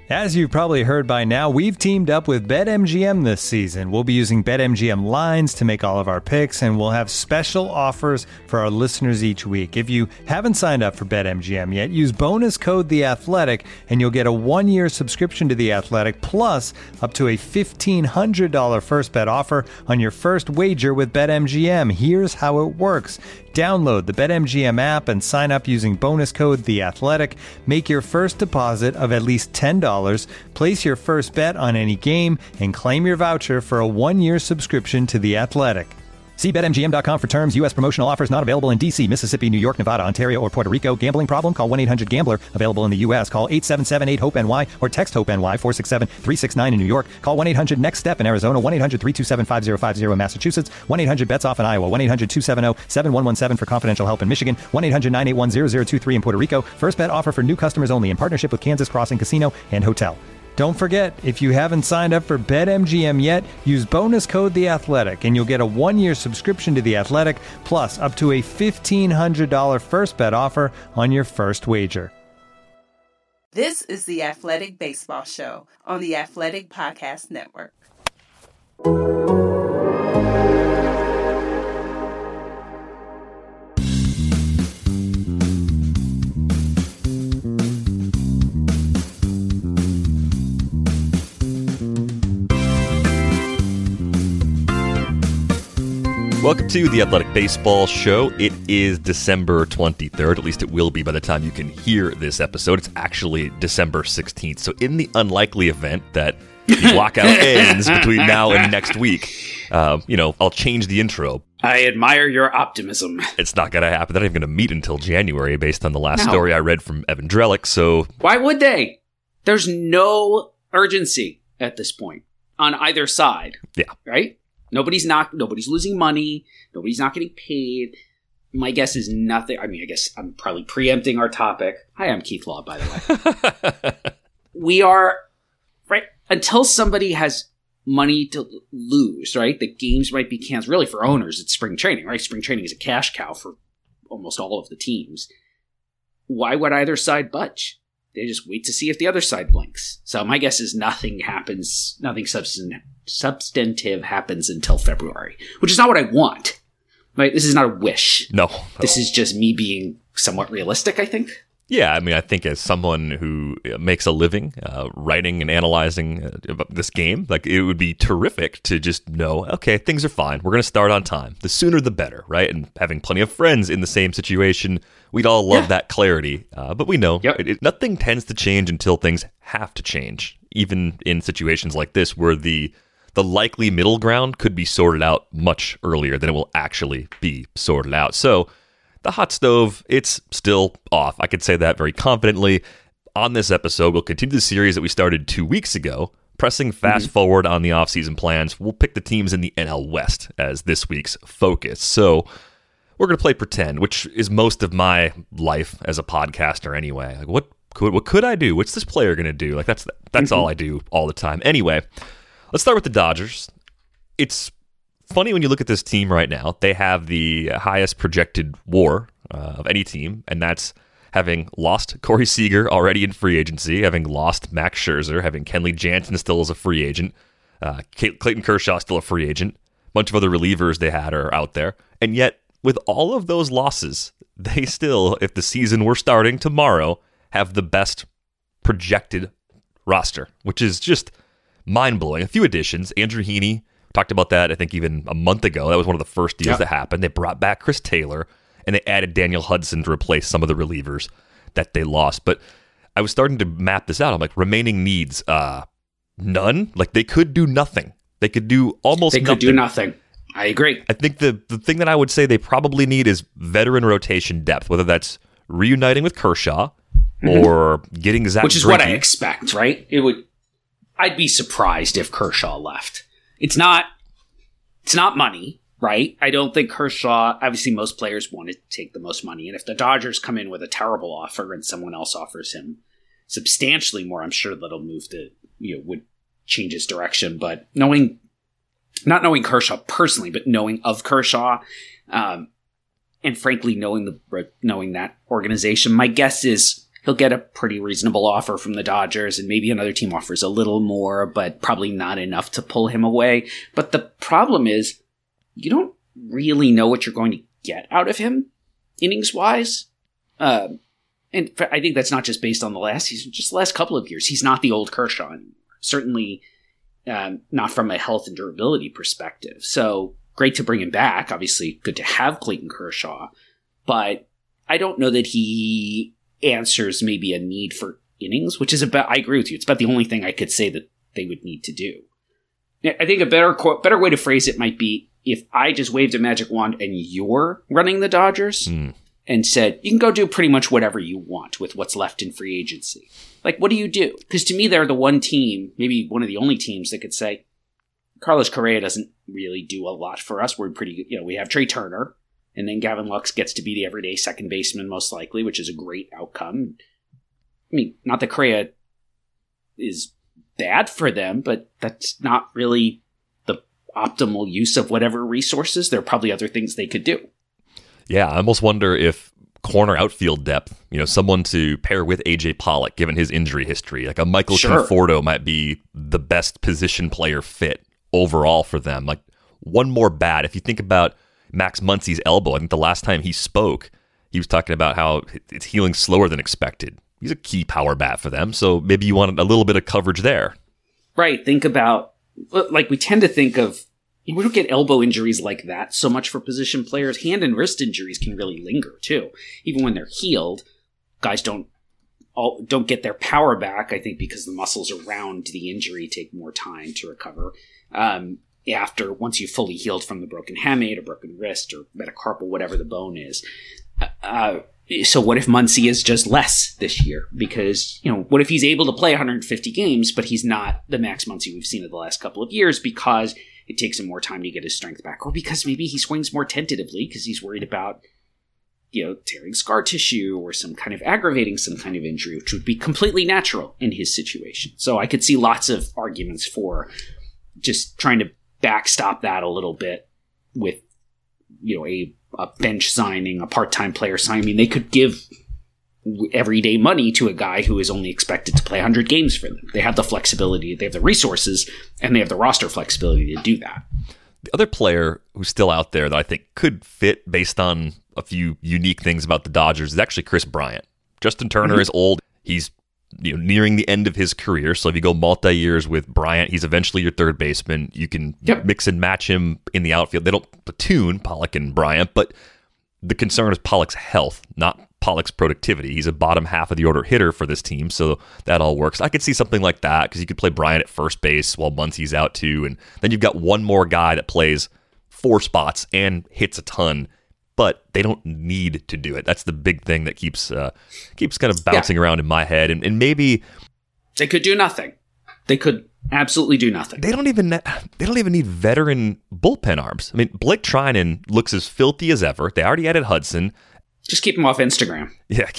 As you've probably heard by now, we've teamed up with BetMGM this season. We'll be using BetMGM lines to make all of our picks, and we'll have special offers for our listeners each week. If you haven't signed up for BetMGM yet, use bonus code The Athletic, and you'll get a 1-year subscription to The Athletic, plus up to a $1,500 first bet offer on your first wager with BetMGM. Here's how it works. Download the BetMGM app and sign up using bonus code The Athletic. Make your first deposit of at least $10. Place your first bet on any game and claim your voucher for a 1-year subscription to The Athletic. See BetMGM.com for terms. U.S. promotional offers not available in D.C., Mississippi, New York, Nevada, Ontario, or Puerto Rico. Gambling problem? Call 1-800-GAMBLER. Available in the U.S. Call 877-8-HOPE-NY or text HOPE-NY 467-369 in New York. Call 1-800-NEXT-STEP in Arizona. 1-800-327-5050 in Massachusetts. 1-800-BETS-OFF in Iowa. 1-800-270-7117 for confidential help in Michigan. 1-800-981-0023 in Puerto Rico. First bet offer for new customers only in partnership with Kansas Crossing Casino and Hotel. Don't forget, if you haven't signed up for BetMGM yet, use bonus code The Athletic, and you'll get a 1-year subscription to The Athletic, plus up to a $1,500 first bet offer on your first wager. This is the Athletic Baseball Show on the Athletic Podcast Network. Welcome to the Athletic Baseball Show. It is December 23rd. At least it will be by the time you can hear this episode. It's actually December 16th. So in the unlikely event that the lockout ends between now and next week, I'll change the intro. I admire your optimism. It's not going to happen. They're not even going to meet until January based on the last story I read from Evan Drellich. So why would they? There's no urgency at this point on either side. Yeah. Right? Nobody's losing money. Nobody's not getting paid. My guess is nothing. I mean, I guess I'm probably preempting our topic. Hi, I'm Keith Law, by the way. We are, right, until somebody has money to lose, right? The games might be canceled. Really, for owners, it's spring training, right? Spring training is a cash cow for almost all of the teams. Why would either side budge? They just wait to see if the other side blinks. So my guess is nothing happens, nothing substantive happens until February, which is not what I want. Right? This is not a wish. No. This is just me being somewhat realistic, I think. Yeah, I mean, I think as someone who makes a living writing and analyzing this game, like it would be terrific to just know, okay, things are fine. We're going to start on time. The sooner the better, right? And having plenty of friends in the same situation, we'd all love that clarity. But we know nothing tends to change until things have to change, even in situations like this where the likely middle ground could be sorted out much earlier than it will actually be sorted out. So the hot stove, it's still off. I could say that very confidently. On this episode, we'll continue the series that we started 2 weeks ago, pressing fast forward on the offseason plans. We'll pick the teams in the NL West as this week's focus. So we're going to play pretend, which is most of my life as a podcaster anyway. Like, what could I do? What's this player going to do? Like, that's all I do all the time. Anyway, let's start with the Dodgers. It's funny when you look at this team right now. They have the highest projected WAR of any team, and that's having lost Corey Seager already in free agency, having lost Max Scherzer, having Kenley Jansen still as a free agent, Clayton Kershaw still a free agent, a bunch of other relievers they had are out there, and yet with all of those losses, they still, if the season were starting tomorrow, have the best projected roster, which is just mind-blowing. A few additions. Andrew Heaney, talked about that, I think, even a month ago. That was one of the first deals that happened. They brought back Chris Taylor, and they added Daniel Hudson to replace some of the relievers that they lost. But I was starting to map this out. I'm like, remaining needs, none? Like, they could do nothing. They could do almost nothing. They could do nothing. I agree. I think the thing that I would say they probably need is veteran rotation depth, whether that's reuniting with Kershaw or getting Zach Which is Greinke. what I expect, right? I'd be surprised if Kershaw left. It's not money, right? I don't think Kershaw, obviously most players want to take the most money. And if the Dodgers come in with a terrible offer and someone else offers him substantially more, I'm sure that'll would change his direction. But not knowing Kershaw personally, but knowing of Kershaw, and frankly, knowing that organization, my guess is he'll get a pretty reasonable offer from the Dodgers, and maybe another team offers a little more, but probably not enough to pull him away. But the problem is, you don't really know what you're going to get out of him, innings-wise. And I think that's not just based on the last season, just the last couple of years. He's not the old Kershaw anymore. Certainly not from a health and durability perspective. So great to bring him back. Obviously, good to have Clayton Kershaw. But I don't know that he answers maybe a need for innings, which is about, I agree with you, it's about the only thing I could say that they would need to do. I think a better way to phrase it might be, if I just waved a magic wand and you're running the Dodgers and said, you can go do pretty much whatever you want with what's left in free agency. Like, what do you do? Because to me, they're the one team, maybe one of the only teams that could say, Carlos Correa doesn't really do a lot for us. We're pretty, we have Trey Turner. And then Gavin Lux gets to be the everyday second baseman, most likely, which is a great outcome. I mean, not that Correa is bad for them, but that's not really the optimal use of whatever resources. There are probably other things they could do. Yeah, I almost wonder if corner outfield depth, someone to pair with A.J. Pollock, given his injury history, like a Michael Conforto might be the best position player fit overall for them. Like, one more bat. If you think about Max Muncy's elbow, I think the last time he spoke, he was talking about how it's healing slower than expected. He's a key power bat for them, so maybe you want a little bit of coverage there. Right. Think about, we tend to think of, we don't get elbow injuries like that so much for position players. Hand and wrist injuries can really linger, too. Even when they're healed, guys don't get their power back, I think, because the muscles around the injury take more time to recover. Once you've fully healed from the broken hamate or broken wrist or metacarpal, whatever the bone is. So what if Muncy is just less this year? Because, what if he's able to play 150 games, but he's not the Max Muncy we've seen in the last couple of years because it takes him more time to get his strength back, or because maybe he swings more tentatively because he's worried about, tearing scar tissue or aggravating some kind of injury, which would be completely natural in his situation. So I could see lots of arguments for just trying to backstop that a little bit with, a bench signing, a part-time player signing. I mean, they could give everyday money to a guy who is only expected to play 100 games for them. They have the flexibility, they have the resources, and they have the roster flexibility to do that. The other player who's still out there that I think could fit based on a few unique things about the Dodgers is actually Chris Bryant. Justin Turner is old. He's nearing the end of his career. So if you go multi-years with Bryant, he's eventually your third baseman. You can mix and match him in the outfield. They don't platoon Pollock and Bryant, but the concern is Pollock's health, not Pollock's productivity. He's a bottom half of the order hitter for this team, so that all works. I could see something like that because you could play Bryant at first base while Muncy's out too, and then you've got one more guy that plays 4 spots and hits a ton, but they don't need to do it. That's the big thing that keeps kind of bouncing around in my head. And maybe they could do nothing. They could absolutely do nothing. They don't even need veteran bullpen arms. I mean, Blake Trinan looks as filthy as ever. They already added Hudson. Just keep him off Instagram. Yeah.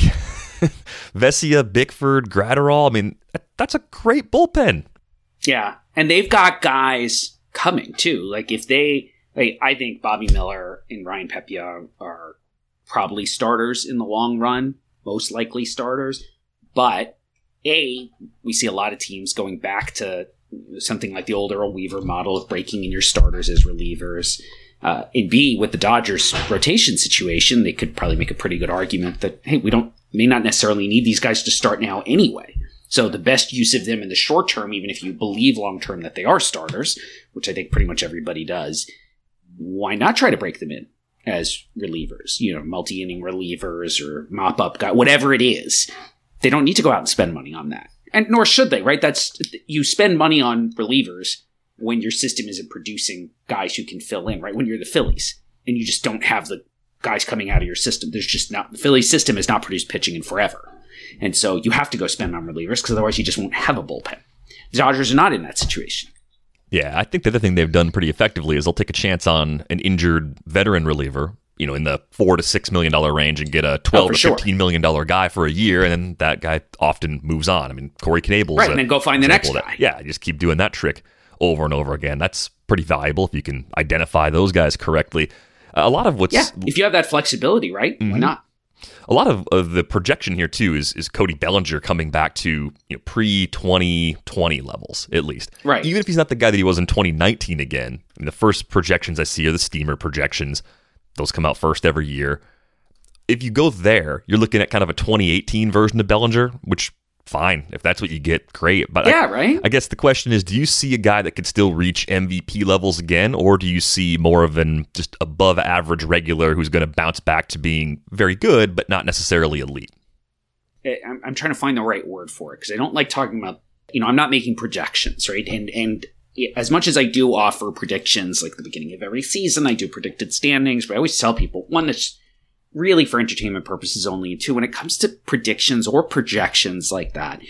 Vesia, Bickford, Gratterall. I mean, that's a great bullpen. Yeah. And they've got guys coming too. Like I think Bobby Miller and Ryan Pepiot are probably starters in the long run, most likely starters. But we see a lot of teams going back to something like the old Earl Weaver model of breaking in your starters as relievers. And B, with the Dodgers rotation situation, they could probably make a pretty good argument that, hey, may not necessarily need these guys to start now anyway. So the best use of them in the short term, even if you believe long term that they are starters, which I think pretty much everybody does, why not try to break them in as relievers, multi-inning relievers or mop-up guy, whatever it is. They don't need to go out and spend money on that. And nor should they, right? You spend money on relievers when your system isn't producing guys who can fill in, right? When you're the Phillies and you just don't have the guys coming out of your system. The Phillies system has not produced pitching in forever. And so you have to go spend on relievers because otherwise you just won't have a bullpen. The Dodgers are not in that situation. Yeah, I think the other thing they've done pretty effectively is they'll take a chance on an injured veteran reliever, in the $4 to $6 million range and get a $12 to $15 million guy for a year, and then that guy often moves on. I mean, Corey Knebel, right, and then go find the next guy. Yeah, just keep doing that trick over and over again. That's pretty valuable if you can identify those guys correctly. A lot of what's... Yeah, if you have that flexibility, right? Why not? A lot of the projection here, too, is Cody Bellinger coming back to pre-2020 levels, at least. Right. Even if he's not the guy that he was in 2019 again. I mean, the first projections I see are the Steamer projections. Those come out first every year. If you go there, you're looking at kind of a 2018 version of Bellinger, which, fine. If that's what you get, great. But right. I guess the question is, do you see a guy that could still reach MVP levels again, or do you see more of an just above average regular who's going to bounce back to being very good, but not necessarily elite? I'm trying to find the right word for it, because I don't like talking about, I'm not making projections, right? And as much as I do offer predictions, like the beginning of every season, I do predicted standings, but I always tell people, one, that's really for entertainment purposes only, and two, when it comes to predictions or projections like that,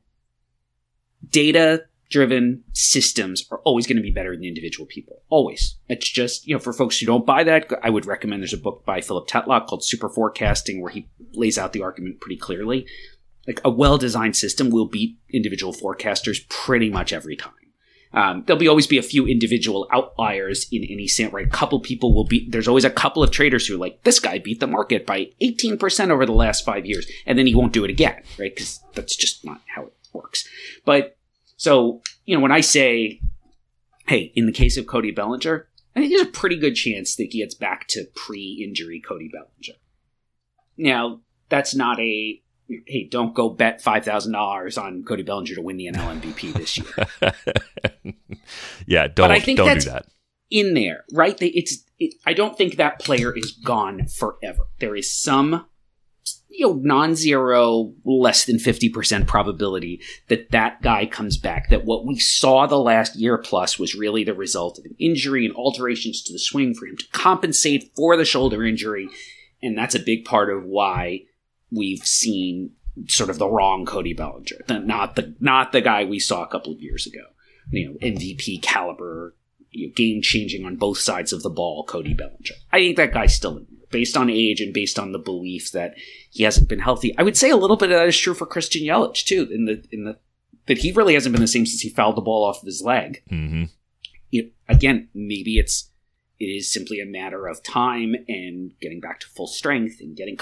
data-driven systems are always going to be better than individual people. Always. It's just, for folks who don't buy that, I would recommend there's a book by Philip Tetlock called Super Forecasting, where he lays out the argument pretty clearly. Like, a well-designed system will beat individual forecasters pretty much every time. There'll always be a few individual outliers in any sample, right? A couple people will be, there's always a couple of traders who are like, this guy beat the market by 18% over the last 5 years, and then he won't do it again, right? Because that's just not how it works. But, so, when I say, hey, in the case of Cody Bellinger, I think there's a pretty good chance that he gets back to pre-injury Cody Bellinger. Now, that's not a, hey, don't go bet $5,000 on Cody Bellinger to win the NL MVP this year. Yeah, don't do that. In there, right? I don't think that player is gone forever. There is some, non-zero, less than 50% probability that guy comes back. That what we saw the last year plus was really the result of an injury and alterations to the swing for him to compensate for the shoulder injury, and that's a big part of why we've seen sort of the wrong Cody Bellinger, not the guy we saw a couple of years ago. MVP caliber, game changing on both sides of the ball, Cody Bellinger. I think that guy's still in there, based on age and based on the belief that he hasn't been healthy. I would say a little bit of that is true for Christian Yelich too, that he really hasn't been the same since he fouled the ball off of his leg. Mm-hmm. Again, maybe it is simply a matter of time and getting back to full strength and getting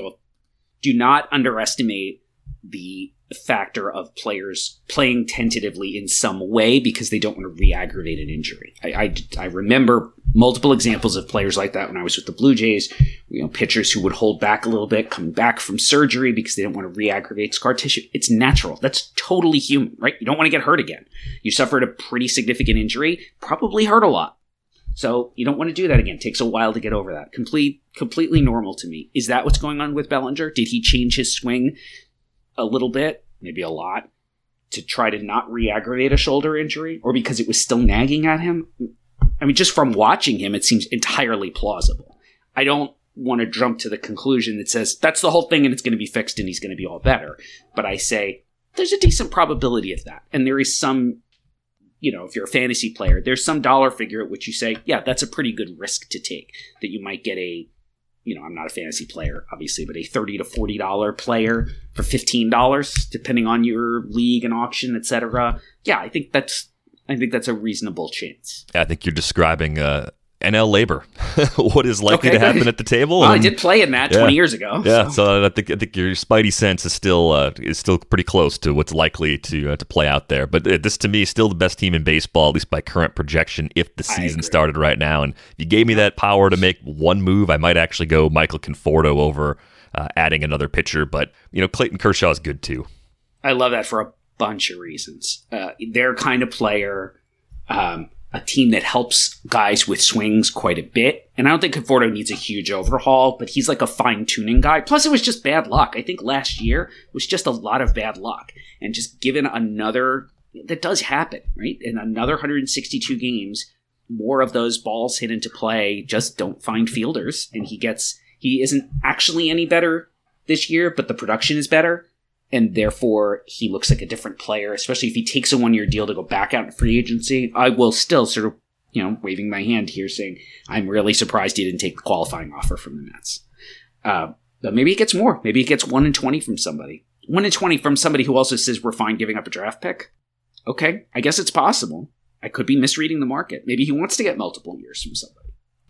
do not underestimate the factor of players playing tentatively in some way because they don't want to re-aggravate an injury. I remember multiple examples of players like that when I was with the Blue Jays. Pitchers who would hold back a little bit, coming back from surgery because they didn't want to re-aggravate scar tissue. It's natural. That's totally human, right? You don't want to get hurt again. You suffered a pretty significant injury, probably hurt a lot. So you don't want to do that again. It takes a while to get over that. Completely normal to me. Is that what's going on with Bellinger? Did he change his swing a little bit, maybe a lot, to try to not re-aggravate a shoulder injury? Or because it was still nagging at him? I mean, just from watching him, it seems entirely plausible. I don't want to jump to the conclusion that says, that's the whole thing and it's going to be fixed and he's going to be all better. But I say, there's a decent probability of that. And there is some, if you're a fantasy player, there's some dollar figure at which you say, yeah, that's a pretty good risk to take. That you might get I'm not a fantasy player, obviously, but a $30 to $40 player for $15, depending on your league and auction, etc. Yeah, I think that's a reasonable chance. I think you're describing NL labor. What is likely to happen at the table? Well, I did play in that 20 years ago. Yeah, so I think your spidey sense is still pretty close to what's likely to play out there. But this, to me, is still the best team in baseball, at least by current projection, if the season started right now. And if you gave me that power to make one move, I might actually go Michael Conforto over adding another pitcher. But Clayton Kershaw is good too. I love that for a bunch of reasons. Their kind of player. A team that helps guys with swings quite a bit. And I don't think Conforto needs a huge overhaul, but he's like a fine-tuning guy. Plus, it was just bad luck. I think last year was just a lot of bad luck. And just given that does happen, right? In another 162 games, more of those balls hit into play just don't find fielders. And he isn't actually any better this year, but the production is better. And therefore, he looks like a different player, especially if he takes a one-year deal to go back out in free agency. I will still sort of, waving my hand here saying, I'm really surprised he didn't take the qualifying offer from the Mets. But maybe he gets more. Maybe he gets 1-20 from somebody. 1-20 from somebody who also says we're fine giving up a draft pick. Okay, I guess it's possible. I could be misreading the market. Maybe he wants to get multiple years from somebody.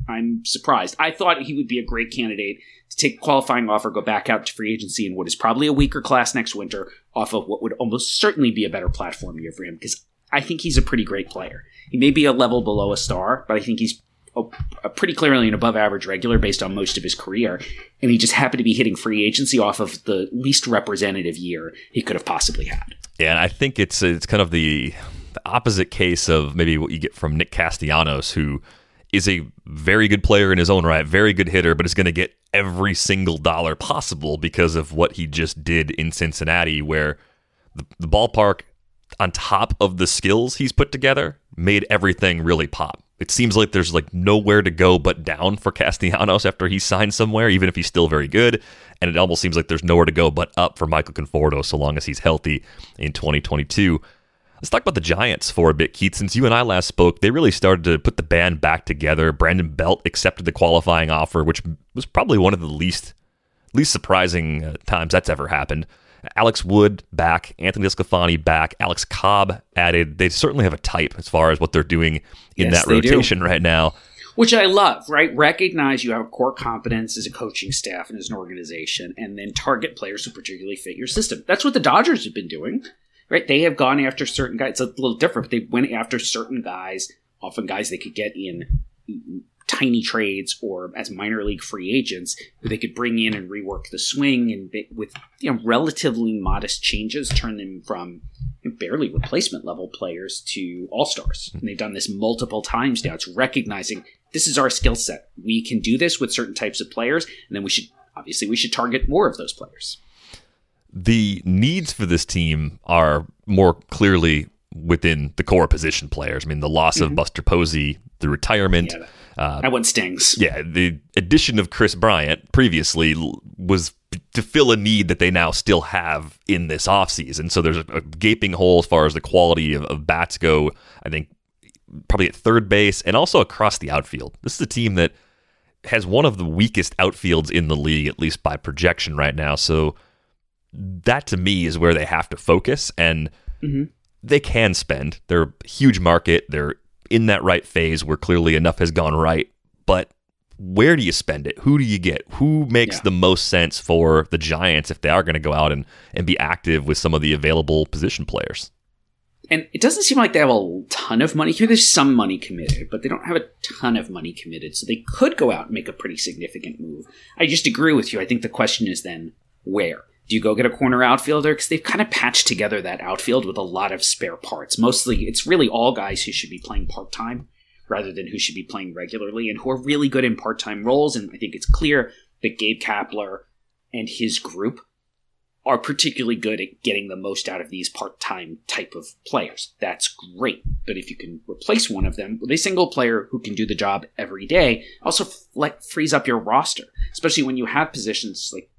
I'm surprised. I thought he would be a great candidate to take a qualifying offer, go back out to free agency in what is probably a weaker class next winter off of what would almost certainly be a better platform year for him, because I think he's a pretty great player. He may be a level below a star, but I think he's a pretty clearly an above average regular based on most of his career, and he just happened to be hitting free agency off of the least representative year he could have possibly had. Yeah, and I think it's kind of the opposite case of maybe what you get from Nick Castellanos, who is a very good player in his own right, very good hitter, but is going to get every single dollar possible because of what he just did in Cincinnati, where the ballpark, on top of the skills he's put together, made everything really pop. It seems like there's like nowhere to go but down for Castellanos after he signed somewhere, even if he's still very good. And it almost seems like there's nowhere to go but up for Michael Conforto so long as he's healthy in 2022. Let's talk about the Giants for a bit, Keith. Since you and I last spoke, they really started to put the band back together. Brandon Belt accepted the qualifying offer, which was probably one of the least surprising times that's ever happened. Alex Wood back, Anthony Esclafani back, Alex Cobb added. They certainly have a type as far as what they're doing in that rotation right now. Which I love, right? Recognize you have a core competence as a coaching staff and as an organization, and then target players who particularly fit your system. That's what the Dodgers have been doing, right? They have gone after certain guys. It's a little different, but they went after certain guys, often guys they could get in tiny trades or as minor league free agents who they could bring in and rework the swing, and with relatively modest changes turn them from barely replacement level players to all-stars. And they've done this multiple times now. It's recognizing this is our skill set. We can do this with certain types of players, and then we should target more of those players. The needs for this team are more clearly within the core position players. I mean, the loss of Buster Posey, the retirement. Yeah, that one stings. Yeah, the addition of Chris Bryant previously was to fill a need that they now still have in this offseason. So there's a gaping hole as far as the quality of bats go, I think, probably at third base and also across the outfield. This is a team that has one of the weakest outfields in the league, at least by projection right now. So that, to me, is where they have to focus, and they can spend. They're a huge market. They're in that right phase where clearly enough has gone right, but where do you spend it? Who do you get? Who makes the most sense for the Giants if they are going to go out and be active with some of the available position players? And it doesn't seem like they have a ton of money. There's some money committed, but they don't have a ton of money committed, so they could go out and make a pretty significant move. I just agree with you. I think the question is then, where? Do you go get a corner outfielder? Because they've kind of patched together that outfield with a lot of spare parts. Mostly, it's really all guys who should be playing part-time rather than who should be playing regularly and who are really good in part-time roles. And I think it's clear that Gabe Kapler and his group are particularly good at getting the most out of these part-time type of players. That's great. But if you can replace one of them with a single player who can do the job every day, also frees up your roster, especially when you have positions like,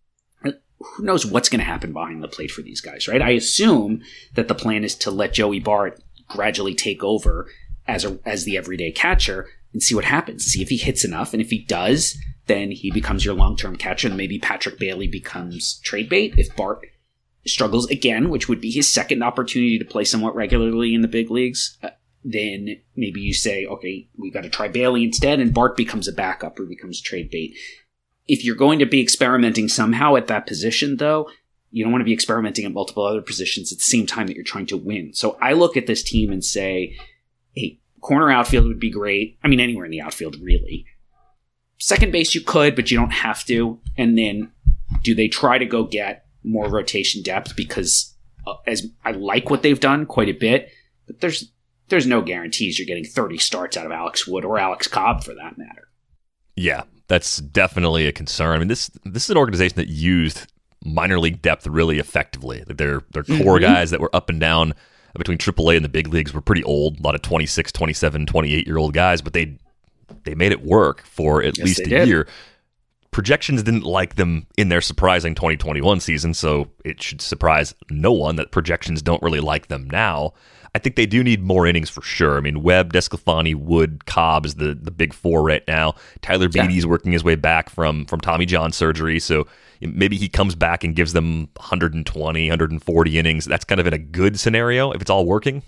who knows what's going to happen behind the plate for these guys, right? I assume that the plan is to let Joey Bart gradually take over as the everyday catcher and see what happens. See if he hits enough, and if he does, then he becomes your long-term catcher, and maybe Patrick Bailey becomes trade bait. If Bart struggles again, which would be his second opportunity to play somewhat regularly in the big leagues, then maybe you say, okay, we got to try Bailey instead, and Bart becomes a backup or becomes trade bait. If you're going to be experimenting somehow at that position, though, you don't want to be experimenting at multiple other positions at the same time that you're trying to win. So I look at this team and say, hey, corner outfield would be great. I mean, anywhere in the outfield, really. Second base you could, but you don't have to. And then do they try to go get more rotation depth? Because as I like what they've done quite a bit, but there's no guarantees you're getting 30 starts out of Alex Wood or Alex Cobb for that matter. Yeah, that's definitely a concern. I mean, this is an organization that used minor league depth really effectively. Their core guys that were up and down between AAA and the big leagues were pretty old. A lot of 26, 27, 28-year-old guys, but they made it work for at least a year. Projections didn't like them in their surprising 2021 season, so it should surprise no one that projections don't really like them now. I think they do need more innings for sure. I mean, Webb, DeSclafani, Wood, Cobb is the big four right now. Tyler Beatty's working his way back from Tommy John surgery, so maybe he comes back and gives them 120, 140 innings. That's kind of in a good scenario if it's all working.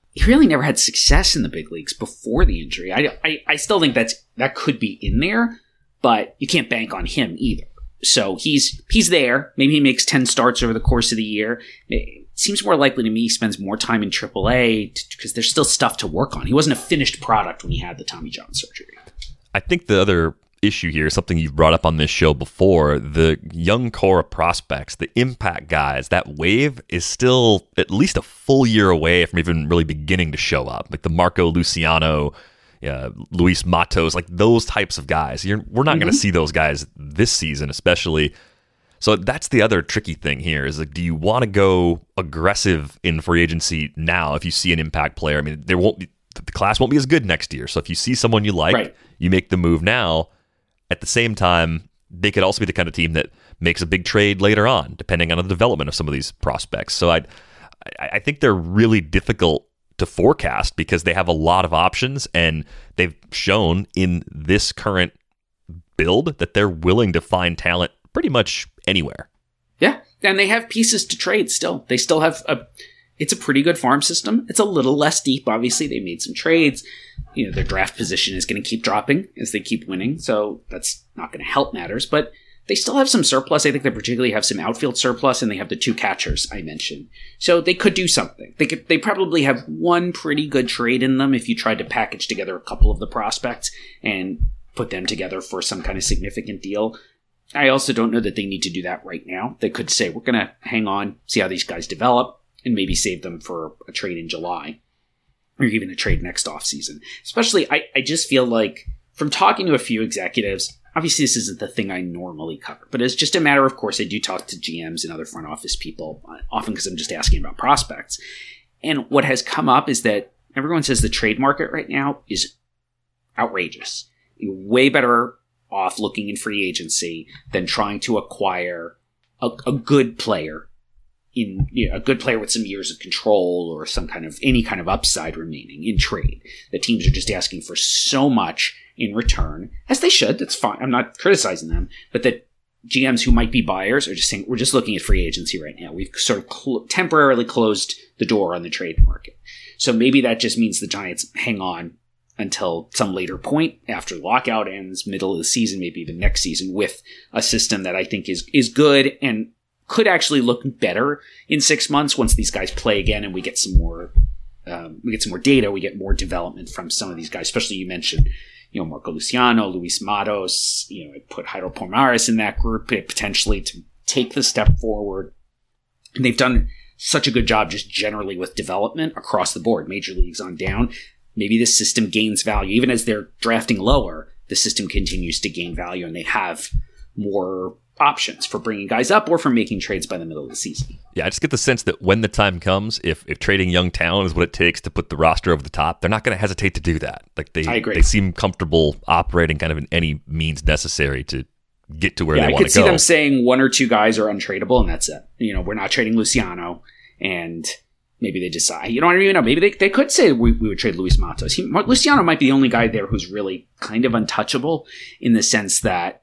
he really never had success in the big leagues before the injury. I still think that could be in there, but you can't bank on him either. So he's there. Maybe he makes 10 starts over the course of the year. It seems more likely to me he spends more time in AAA because there's still stuff to work on. He wasn't a finished product when he had the Tommy John surgery. I think the other issue here is something you've brought up on this show before. The young core of prospects, the impact guys, that wave is still at least a full year away from even really beginning to show up. Like the Marco Luciano, Luis Matos, like those types of guys. We're not going to see those guys this season, especially. So that's the other tricky thing here is like, do you want to go aggressive in free agency now if you see an impact player? I mean, the class won't be as good next year. So if you see someone you like, right, you make the move now. At the same time, they could also be the kind of team that makes a big trade later on, depending on the development of some of these prospects. So I think they're really difficult to forecast because they have a lot of options, and they've shown in this current build that they're willing to find talent pretty much anywhere. Yeah, and they have pieces to trade still. They still have it's a pretty good farm system. It's a little less deep, obviously. They made some trades. Their draft position is going to keep dropping as they keep winning, so that's not going to help matters, but they still have some surplus. I think they particularly have some outfield surplus, and they have the 2 catchers I mentioned. So they could do something. They probably have one pretty good trade in them if you tried to package together a couple of the prospects and put them together for some kind of significant deal. I also don't know that they need to do that right now. They could say, we're going to hang on, see how these guys develop, and maybe save them for a trade in July, or even a trade next offseason. Especially, I just feel like, from talking to a few executives, obviously this isn't the thing I normally cover, but it's just a matter of course I do talk to GMs and other front office people, often because I'm just asking about prospects. And what has come up is that everyone says the trade market right now is outrageous. You're way better off looking in free agency than trying to acquire a good player a good player with some years of control or any kind of upside remaining in trade. The teams are just asking for so much in return, as they should. That's fine. I'm not criticizing them, but that GMs who might be buyers are just saying, we're just looking at free agency right now. We've sort of temporarily closed the door on the trade market. So maybe that just means the Giants hang on until some later point after the lockout ends, middle of the season, maybe even next season, with a system that I think is good and could actually look better in 6 months once these guys play again and we get some more data, we get more development from some of these guys, especially you mentioned, Marco Luciano, Luis Matos, I put Jairo Pomares in that group potentially to take the step forward. And they've done such a good job just generally with development across the board, major leagues on down. Maybe this system gains value. Even as they're drafting lower, the system continues to gain value and they have more options for bringing guys up or for making trades by the middle of the season. Yeah, I just get the sense that when the time comes, if trading young talent is what it takes to put the roster over the top, they're not going to hesitate to do that. Like I agree. They seem comfortable operating kind of in any means necessary to get to where they want to go. I could see them saying 1 or 2 guys are untradeable and that's it. We're not trading Luciano, and maybe they decide, I don't even know, maybe they could say we would trade Luis Matos. Luciano might be the only guy there who's really kind of untouchable in the sense that,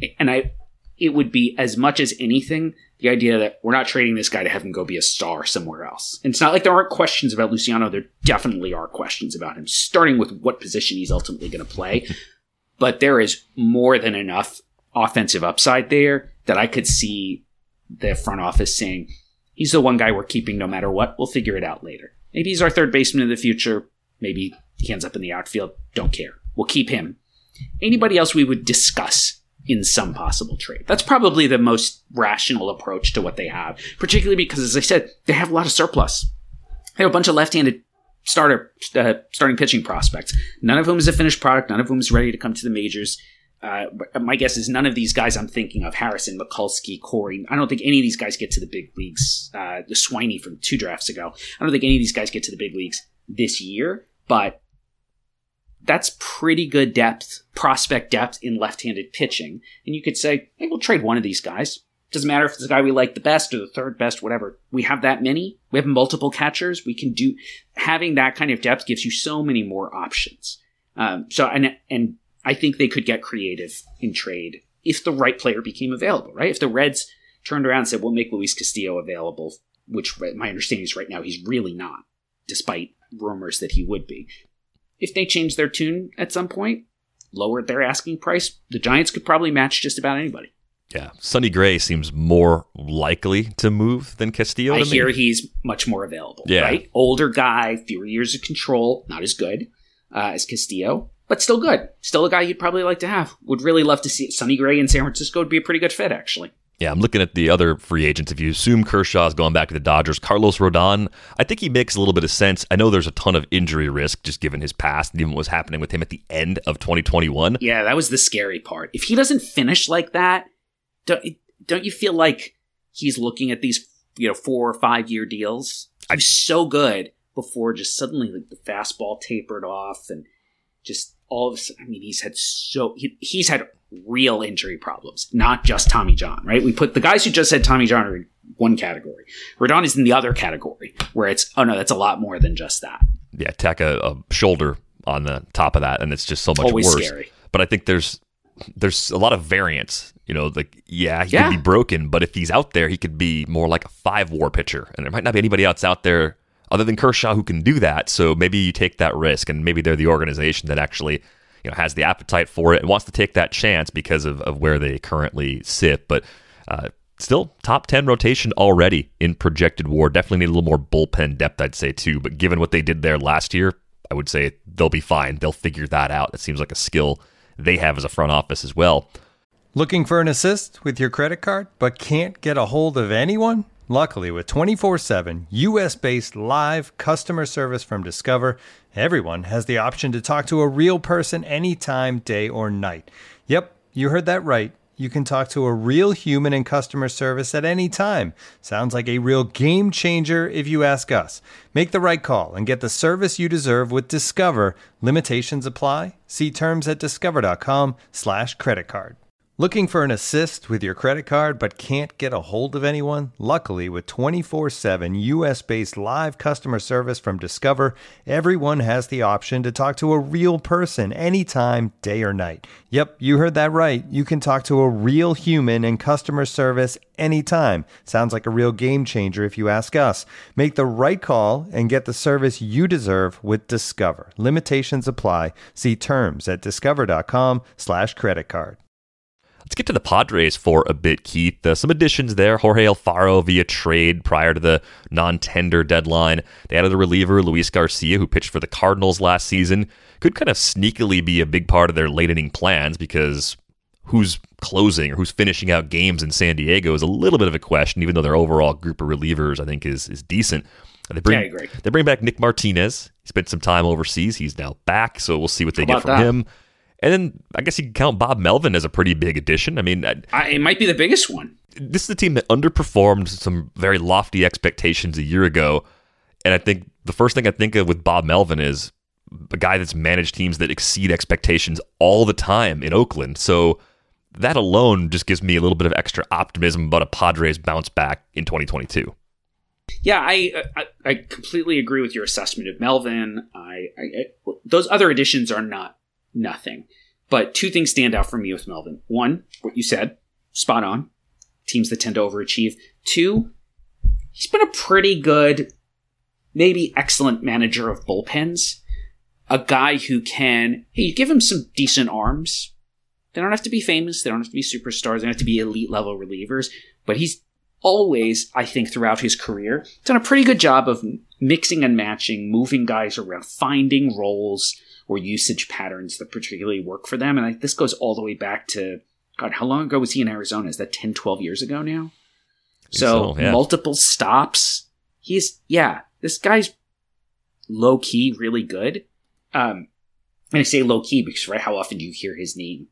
it would be, as much as anything, the idea that we're not trading this guy to have him go be a star somewhere else. And it's not like there aren't questions about Luciano. There definitely are questions about him, starting with what position he's ultimately going to play. But there is more than enough offensive upside there that I could see the front office saying, he's the one guy we're keeping no matter what. We'll figure it out later. Maybe he's our third baseman in the future. Maybe he ends up in the outfield. Don't care. We'll keep him. Anybody else we would discuss in some possible trade. That's probably the most rational approach to what they have, particularly because, as I said, they have a lot of surplus. They have a bunch of left-handed starting pitching prospects, none of whom is a finished product, none of whom is ready to come to the majors. My guess is none of these guys I'm thinking of, Harrison, Mikulski, Corey, I don't think any of these guys get to the big leagues. The Swiney from 2 drafts ago, I don't think any of these guys get to the big leagues this year, but that's pretty good prospect depth in left-handed pitching. And you could say, hey, we'll trade one of these guys. Doesn't matter if it's the guy we like the best or the third best, whatever. We have that many. We have multiple catchers. We can do, having that kind of depth gives you so many more options. And I think they could get creative in trade if the right player became available, right? If the Reds turned around and said, we'll make Luis Castillo available, which my understanding is right now he's really not, despite rumors that he would be. If they change their tune at some point, lowered their asking price, the Giants could probably match just about anybody. Yeah, Sonny Gray seems more likely to move than Castillo. I hear he's much more available, right? Older guy, fewer years of control, not as good as Castillo, but still good. Still a guy you'd probably like to have. Would really love to see Sonny Gray in San Francisco. Would be a pretty good fit, actually. Yeah, I'm looking at the other free agents. If you assume Kershaw's going back to the Dodgers, Carlos Rodon, I think he makes a little bit of sense. I know there's a ton of injury risk just given his past and even what was happening with him at the end of 2021. Yeah, that was the scary part. If he doesn't finish like that, don't you feel like he's looking at these 4 or 5 year deals? He was so good before just suddenly like the fastball tapered off and just all of a sudden, I mean, he's had real injury problems, not just Tommy John, right? We put the guys who just said Tommy John are in one category. Rodon is in the other category where it's, oh no, that's a lot more than just that. Yeah, tack a shoulder on the top of that, and it's just so much Always worse. Scary. But I think there's a lot of variance. He could be broken, but if he's out there, he could be more like a 5-WAR pitcher, and there might not be anybody else out there other than Kershaw who can do that. So maybe you take that risk, and maybe they're the organization that actually has the appetite for it and wants to take that chance because of where they currently sit. But still top 10 rotation already in projected WAR. Definitely need a little more bullpen depth, I'd say, too. But given what they did there last year, I would say they'll be fine. They'll figure that out. It seems like a skill they have as a front office as well. Looking for an assist with your credit card, but can't get a hold of anyone? Luckily, with 24/7 U.S.-based live customer service from Discover, everyone has the option to talk to a real person anytime, day or night. Yep, you heard that right. You can talk to a real human in customer service at any time. Sounds like a real game changer if you ask us. Make the right call and get the service you deserve with Discover. Limitations apply. See terms at discover.com/creditcard. Looking for an assist with your credit card but can't get a hold of anyone? Luckily, with 24/7 U.S.-based live customer service from Discover, everyone has the option to talk to a real person anytime, day or night. Yep, you heard that right. You can talk to a real human in customer service anytime. Sounds like a real game changer if you ask us. Make the right call and get the service you deserve with Discover. Limitations apply. See terms at discover.com/creditcard. Let's get to the Padres for a bit, Keith. Some additions there. Jorge Alfaro via trade prior to the non-tender deadline. They added a reliever, Luis Garcia, who pitched for the Cardinals last season. Could kind of sneakily be a big part of their late-inning plans because who's closing or who's finishing out games in San Diego is a little bit of a question, even though their overall group of relievers, I think, is decent. I agree. They bring back Nick Martinez. He spent some time overseas. He's now back, so we'll see what they get from him. And then I guess you can count Bob Melvin as a pretty big addition. I mean, it might be the biggest one. This is a team that underperformed some very lofty expectations a year ago. And I think the first thing I think of with Bob Melvin is a guy that's managed teams that exceed expectations all the time in Oakland. So that alone just gives me a little bit of extra optimism about a Padres bounce back in 2022. Yeah, I completely agree with your assessment of Melvin. Those other additions are nothing. But two things stand out for me with Melvin. One, what you said, spot on. Teams that tend to overachieve. Two, he's been a pretty good, maybe excellent manager of bullpens. A guy who you give him some decent arms. They don't have to be famous. They don't have to be superstars. They don't have to be elite level relievers. But he's always, I think, throughout his career, done a pretty good job of mixing and matching, moving guys around, finding roles or usage patterns that particularly work for them. And this goes all the way back to, God, how long ago was he in Arizona? Is that 10, 12 years ago now? So yeah. Multiple stops. This guy's low-key really good. And I say low-key because, right, how often do you hear his name?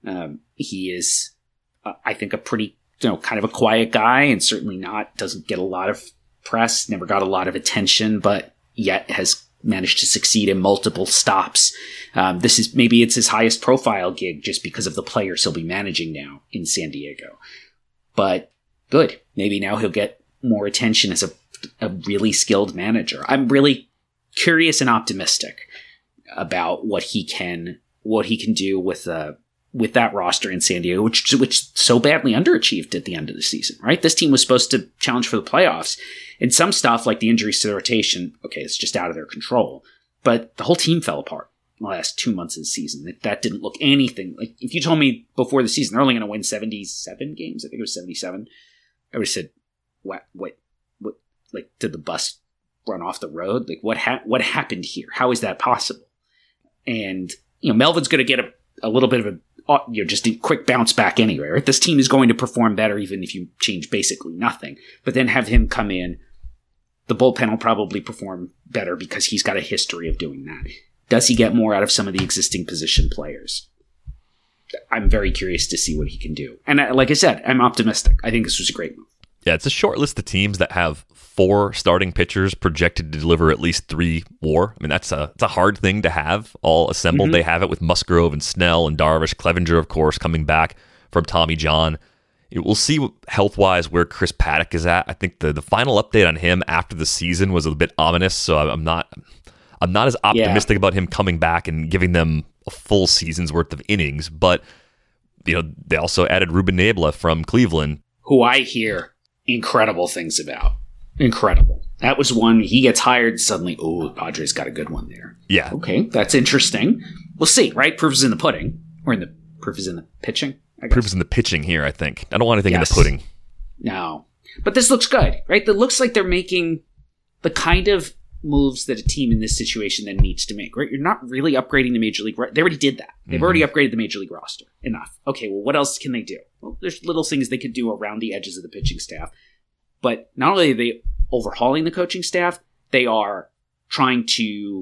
He is, I think, a pretty, kind of a quiet guy and certainly doesn't get a lot of press, never got a lot of attention, but yet has managed to succeed in multiple stops. Maybe it's his highest profile gig just because of the players he'll be managing now in San Diego. But good. Maybe now he'll get more attention as a really skilled manager. I'm really curious and optimistic about what he can do with a with that roster in San Diego, which so badly underachieved at the end of the season, right? This team was supposed to challenge for the playoffs. And some stuff like the injuries to the rotation, okay, it's just out of their control. But the whole team fell apart in the last 2 months of the season. That didn't look anything like, if you told me before the season they're only going to win 77 games, I think it was 77, I would have said, what, like, did the bus run off the road? Like, what happened here? How is that possible? And, Melvin's going to get a little bit of a, just a quick bounce back anyway, right? This team is going to perform better even if you change basically nothing. But then have him come in, the bullpen will probably perform better because he's got a history of doing that. Does he get more out of some of the existing position players? I'm very curious to see what he can do. And like I said, I'm optimistic. I think this was a great move. Yeah, it's a short list of teams that have 4 starting pitchers projected to deliver at least 3 WAR. I mean, it's a hard thing to have all assembled. Mm-hmm. They have it with Musgrove and Snell and Darvish, Clevenger, of course, coming back from Tommy John. We'll see health-wise where Chris Paddock is at. I think the final update on him after the season was a bit ominous, so I'm not as optimistic about him coming back and giving them a full season's worth of innings. But they also added Ruben Niebla from Cleveland, who I hear incredible things about. Incredible. That was one, he gets hired and suddenly, Padres got a good one there. Yeah. Okay, that's interesting. We'll see, right? Proof is in the pudding. Or proof is in the pitching, I guess. Proof is in the pitching here, I think. I don't want anything in the pudding. No. But this looks good, right? It looks like they're making the kind of moves that a team in this situation then needs to make, right? You're not really upgrading the Major League. They already did that. They've already upgraded the Major League roster. Enough. Okay, well, what else can they do? Well, there's little things they could do around the edges of the pitching staff. But not only are they overhauling the coaching staff, they are trying to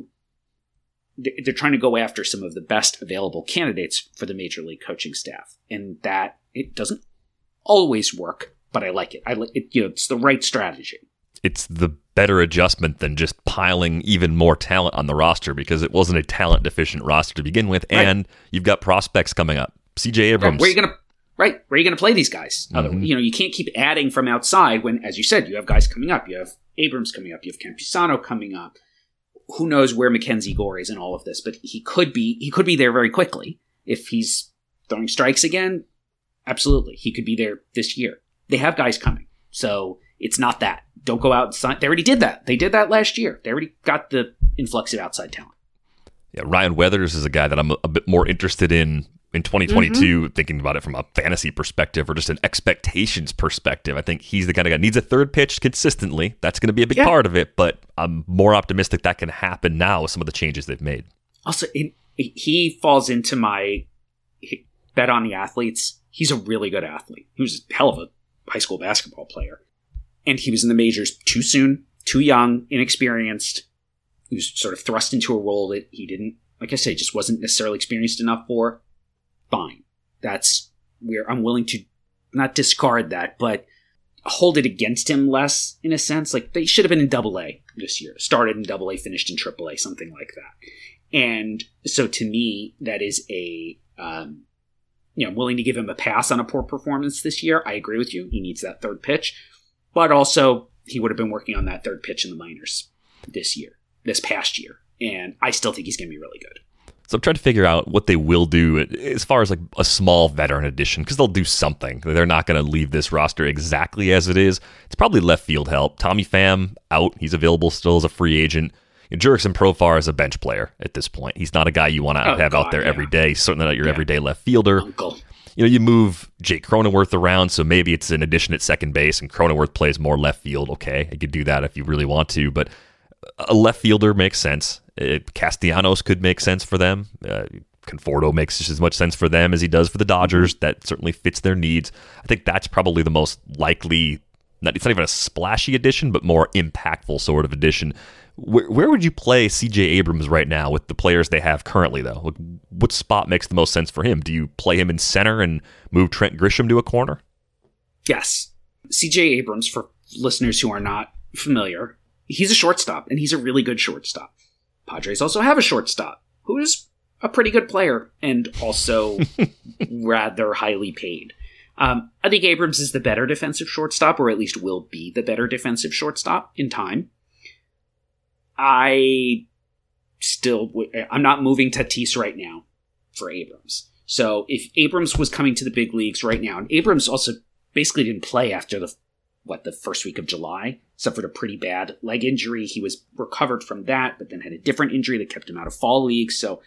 go after some of the best available candidates for the Major League coaching staff. And that, it doesn't always work, but I like it. It's the right strategy. It's the better adjustment than just piling even more talent on the roster, because it wasn't a talent deficient roster to begin with, and you've got prospects coming up. CJ Abrams. Where are you going to play these guys? Mm-hmm. You can't keep adding from outside when, as you said, you have guys coming up. You have Abrams coming up. You have Campusano coming up. Who knows where Mackenzie Gore is in all of this? But he could be there very quickly if he's throwing strikes again. Absolutely, he could be there this year. They have guys coming, so it's not that. Don't go out and sign. They already did that. They did that last year. They already got the influx of outside talent. Yeah, Ryan Weathers is a guy that I'm a bit more interested in 2022, thinking about it from a fantasy perspective or just an expectations perspective. I think he's the kind of guy who needs a third pitch consistently. That's going to be a big part of it, but I'm more optimistic that can happen now with some of the changes they've made. Also, he falls into my bet on the athletes. He's a really good athlete. He was a hell of a high school basketball player. And he was in the majors too soon, too young, inexperienced. He was sort of thrust into a role that he didn't, like I say, just wasn't necessarily experienced enough for. Fine. That's where I'm willing to not discard that, but hold it against him less, in a sense. Like, they should have been in AA this year. Started in AA, finished in AAA, something like that. And so to me, that is I'm willing to give him a pass on a poor performance this year. I agree with you. He needs that third pitch. But also, he would have been working on that third pitch in the minors this past year. And I still think he's going to be really good. So I'm trying to figure out what they will do as far as like a small veteran addition, because they'll do something. They're not going to leave this roster exactly as it is. It's probably left field help. Tommy Pham out. He's available still as a free agent. Jurickson Profar is a bench player at this point. He's not a guy you want to have out there every day. He's certainly not your everyday left fielder. Uncle. You move Jake Cronenworth around, so maybe it's an addition at second base, and Cronenworth plays more left field. Okay, you could do that if you really want to, but a left fielder makes sense. Castellanos could make sense for them. Conforto makes just as much sense for them as he does for the Dodgers. That certainly fits their needs. I think that's probably the most likely, it's not even a splashy addition, but more impactful sort of addition. Where would you play CJ Abrams right now with the players they have currently, though? What spot makes the most sense for him? Do you play him in center and move Trent Grisham to a corner? Yes. CJ Abrams, for listeners who are not familiar, he's a shortstop, and he's a really good shortstop. Padres also have a shortstop who is a pretty good player and also rather highly paid. I think Abrams is the better defensive shortstop, or at least will be the better defensive shortstop in time. I'm not moving Tatis right now for Abrams. So if Abrams was coming to the big leagues right now, and Abrams also basically didn't play after the first week of July, suffered a pretty bad leg injury. He was recovered from that, but then had a different injury that kept him out of fall leagues. So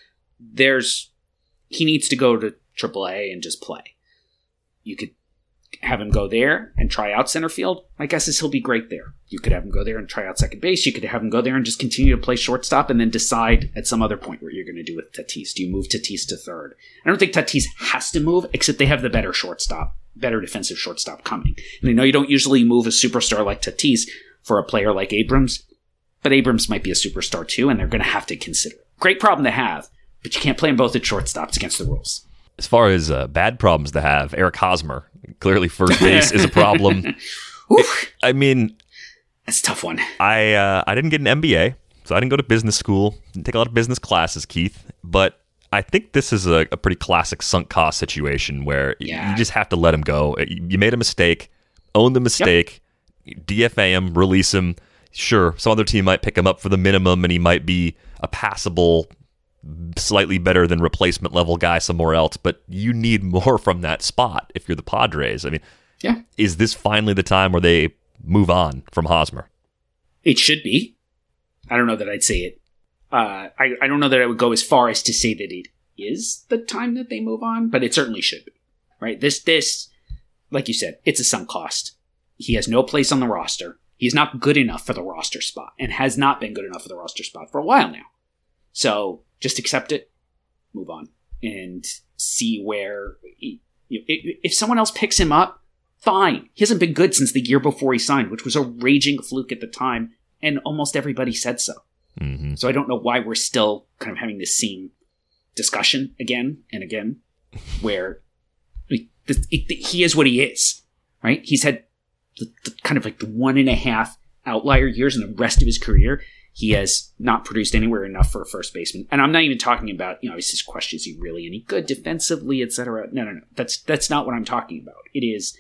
he needs to go to AAA and just play. You could have him go there and try out center field. My guess is he'll be great there. You could have him go there and try out second base. You could have him go there and just continue to play shortstop and then decide at some other point what you're going to do with Tatis. Do you move Tatis to third? I don't think Tatis has to move, except they have the better defensive shortstop coming. And I know you don't usually move a superstar like Tatis for a player like Abrams, but Abrams might be a superstar too, and they're going to have to consider it. Great problem to have, but you can't play them both at shortstops against the rules. As far as bad problems to have, Eric Hosmer, clearly first base is a problem. I mean, that's a tough one. I didn't get an MBA, so I didn't go to business school, didn't take a lot of business classes, Keith, but I think this is a pretty classic sunk cost situation where you just have to let him go. You made a mistake, own the mistake, DFA him, release him. Sure, some other team might pick him up for the minimum and he might be a passable, slightly better than replacement level guy somewhere else, but you need more from that spot if you're the Padres. I mean, is this finally the time where they move on from Hosmer? It should be. I don't know that I'd say it. I don't know that I would go as far as to say that it is the time that they move on, but it certainly should be. Right? This, like you said, it's a sunk cost. He has no place on the roster. He's not good enough for the roster spot and has not been good enough for the roster spot for a while now. So just accept it, move on, and see where if someone else picks him up, fine. He hasn't been good since the year before he signed, which was a raging fluke at the time, and almost everybody said so. Mm-hmm. So I don't know why we're still kind of having this same discussion again and again, where he is what he is, right? He's had the kind of like the 1.5 outlier years in the rest of his career. He has not produced anywhere enough for a first baseman. And I'm not even talking about, it's this question, is he really any good defensively, etc. No. That's not what I'm talking about. It is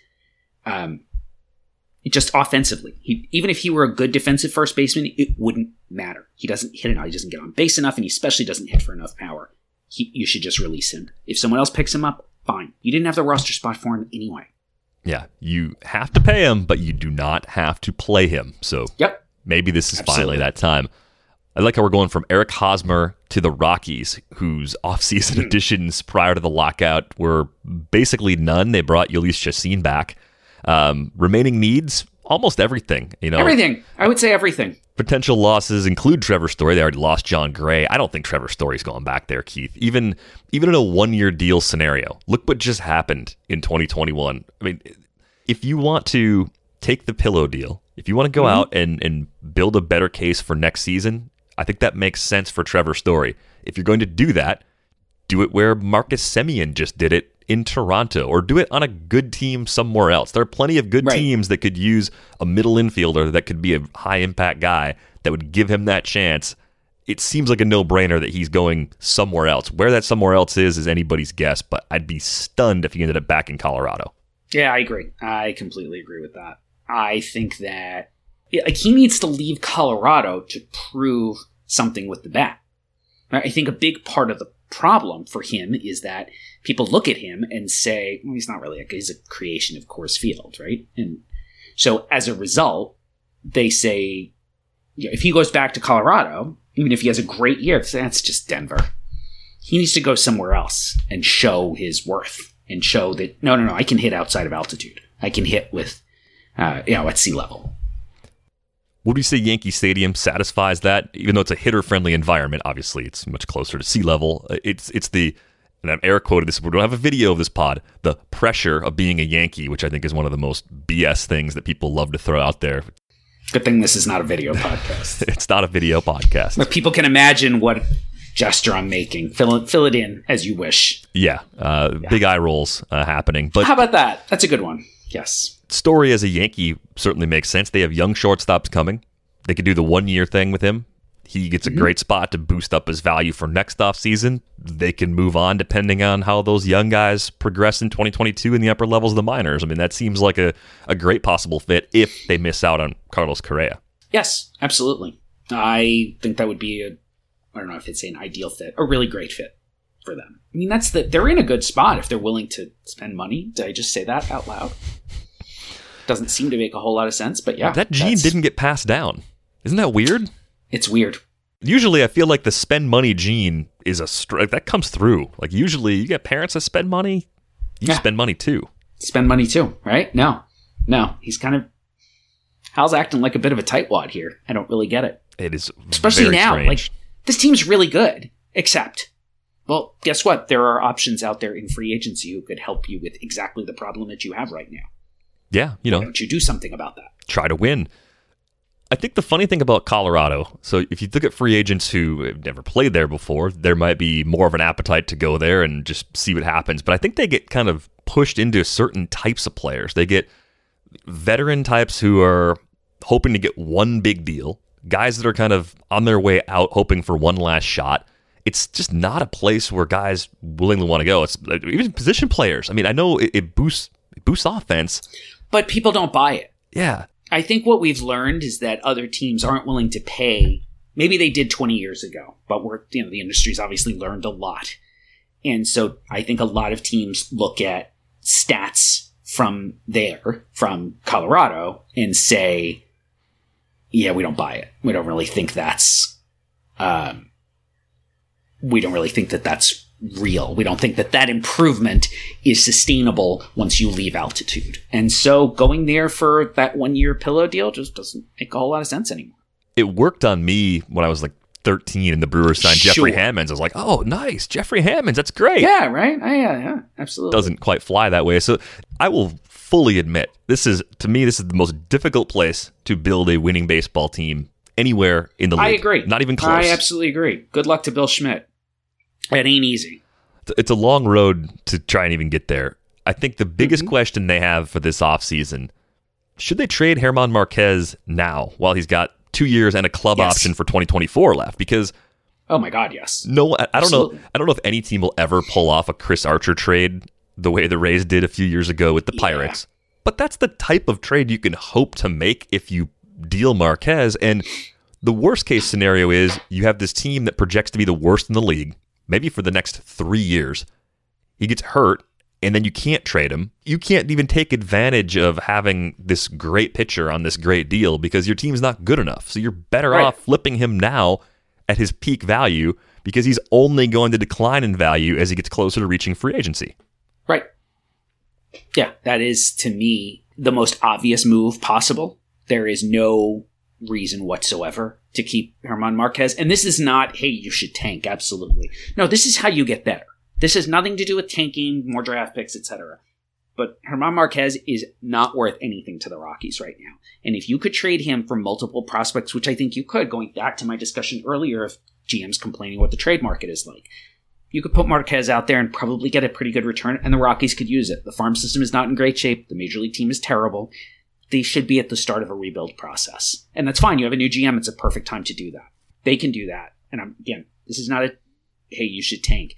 just offensively. Even if he were a good defensive first baseman, it wouldn't matter. He doesn't hit enough. He doesn't get on base enough, and he especially doesn't hit for enough power. You should just release him. If someone else picks him up, fine. You didn't have the roster spot for him anyway. Yeah, you have to pay him, but you do not have to play him. So maybe this is finally that time. I like how we're going from Eric Hosmer to the Rockies, whose offseason additions prior to the lockout were basically none. They brought Ulysses Chacin back. Remaining needs, almost everything. Everything. I would say everything. Potential losses include Trevor Story. They already lost John Gray. I don't think Trevor Story's going back there, Keith. Even in a one-year deal scenario. Look what just happened in 2021. I mean, if you want to take the pillow deal, if you want to go out and build a better case for next season, I think that makes sense for Trevor Story. If you're going to do that, do it where Marcus Semien just did it in Toronto, or do it on a good team somewhere else. There are plenty of good teams that could use a middle infielder that could be a high-impact guy that would give him that chance. It seems like a no-brainer that he's going somewhere else. Where that somewhere else is anybody's guess, but I'd be stunned if he ended up back in Colorado. Yeah, I agree. I completely agree with that. I think that he needs to leave Colorado to prove something with the bat. I think a big part of the problem for him is that people look at him and say, well, he's not really he's a creation of Coors Field, right? And so as a result, they say, if he goes back to Colorado, even if he has a great year, that's just Denver. He needs to go somewhere else and show his worth and show that, no, I can hit outside of altitude. I can hit with, at sea level. Would we say Yankee Stadium satisfies that? Even though it's a hitter-friendly environment, obviously it's much closer to sea level. It's the, and I'm air quoted this, we don't have a video of this pod, the pressure of being a Yankee, which I think is one of the most BS things that people love to throw out there. Good thing this is not a video podcast. It's not a video podcast. But people can imagine what gesture I'm making. Fill it in as you wish. Yeah. Big eye rolls happening. But how about that? That's a good one. Yes. Story as a Yankee certainly makes sense. They have young shortstops coming. They could do the 1-year thing with him. He gets a great spot to boost up his value for next offseason. They can move on depending on how those young guys progress in 2022 in the upper levels of the minors. I mean, that seems like a great possible fit if they miss out on Carlos Correa. Yes, absolutely. I think that would be I don't know if it's an ideal fit, a really great fit for them. I mean, they're in a good spot if they're willing to spend money. Did I just say that out loud? Doesn't seem to make a whole lot of sense, but yeah. That gene didn't get passed down. Isn't that weird? It's weird. Usually I feel like the spend money gene is that comes through. Like usually you get parents that spend money, you spend money too. Spend money too, right? No. He's Hal's acting like a bit of a tightwad here. I don't really get it. It is especially very now. strange. Like, this team's really good, except, well, guess what? There are options out there in free agency who could help you with exactly the problem that you have right now. Yeah, Why don't you do something about that? Try to win. I think the funny thing about Colorado, so if you look at free agents who have never played there before, there might be more of an appetite to go there and just see what happens. But I think they get kind of pushed into certain types of players. They get veteran types who are hoping to get one big deal, guys that are kind of on their way out hoping for one last shot. It's just not a place where guys willingly want to go. It's even position players. I mean, I know it boosts offense, but people don't buy it. Yeah. I think what we've learned is that other teams aren't willing to pay. Maybe they did 20 years ago, but the industry's obviously learned a lot. And so I think a lot of teams look at stats from Colorado and say, yeah, we don't buy it. We don't really think that's real. We don't think that improvement is sustainable once you leave altitude. And so going there for that 1-year pillow deal just doesn't make a whole lot of sense anymore. It worked on me when I was like 13 and the Brewers signed Jeffrey Hammonds. I was like, oh, nice. Jeffrey Hammonds. That's great. Yeah, right? Yeah, absolutely. Doesn't quite fly that way. So I will fully admit, this is the most difficult place to build a winning baseball team anywhere in the league. I agree. Not even close. I absolutely agree. Good luck to Bill Schmidt. It ain't easy. It's a long road to try and even get there. I think the biggest question they have for this offseason, should they trade German Marquez now while he's got 2 years and a club option for 2024 left? Because oh my God, yes. No, I don't know. I don't know if any team will ever pull off a Chris Archer trade the way the Rays did a few years ago with the Pirates. But that's the type of trade you can hope to make if you deal Marquez. And the worst case scenario is you have this team that projects to be the worst in the league, maybe for the next 3 years. He gets hurt, and then you can't trade him. You can't even take advantage of having this great pitcher on this great deal because your team's not good enough. So you're better off flipping him now at his peak value because he's only going to decline in value as he gets closer to reaching free agency. Right. Yeah, that is, to me, the most obvious move possible. There is no reason whatsoever to keep German Marquez. And this is not, hey, you should tank. Absolutely. No, this is how you get better. This has nothing to do with tanking, more draft picks, etc. But German Marquez is not worth anything to the Rockies right now. And if you could trade him for multiple prospects, which I think you could, going back to my discussion earlier of GMs complaining what the trade market is like, you could put Marquez out there and probably get a pretty good return, and the Rockies could use it. The farm system is not in great shape. The major league team is terrible. They should be at the start of a rebuild process. And that's fine. You have a new GM. It's a perfect time to do that. They can do that. And again, this is not a, hey, you should tank.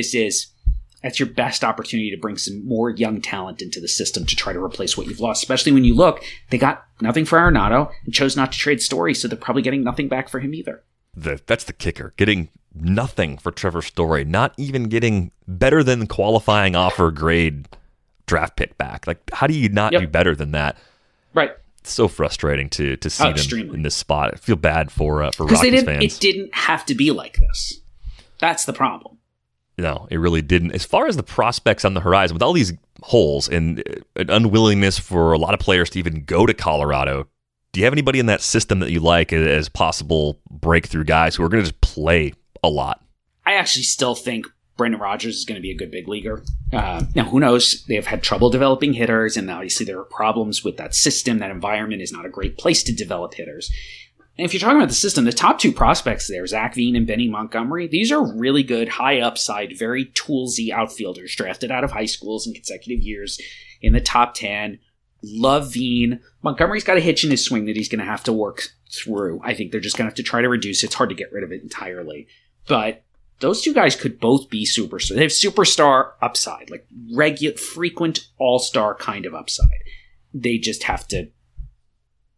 That's your best opportunity to bring some more young talent into the system to try to replace what you've lost, especially when you look, they got nothing for Arenado and chose not to trade Story, so they're probably getting nothing back for him either. That's the kicker. Getting nothing for Trevor Story, not even getting better than qualifying offer grade draft pick back. Like, how do you not do better than that? Right. It's so frustrating to see them in this spot. I feel bad for Rockies fans. It didn't have to be like this. That's the problem. No, it really didn't. As far as the prospects on the horizon, with all these holes and an unwillingness for a lot of players to even go to Colorado, do you have anybody in that system that you like as possible breakthrough guys who are going to just play a lot? I actually still think Brendan Rodgers is going to be a good big leaguer. Now, who knows? They've had trouble developing hitters, and obviously there are problems with that system. That environment is not a great place to develop hitters. And if you're talking about the system, the top two prospects there, Zach Veen and Benny Montgomery, these are really good, high upside, very toolsy outfielders drafted out of high schools in consecutive years in the top 10. Love Veen. Montgomery's got a hitch in his swing that he's going to have to work through. I think they're just going to have to try to reduce it. It's hard to get rid of it entirely. But those two guys could both be superstars. They have superstar upside, like regular, frequent all-star kind of upside. They just have to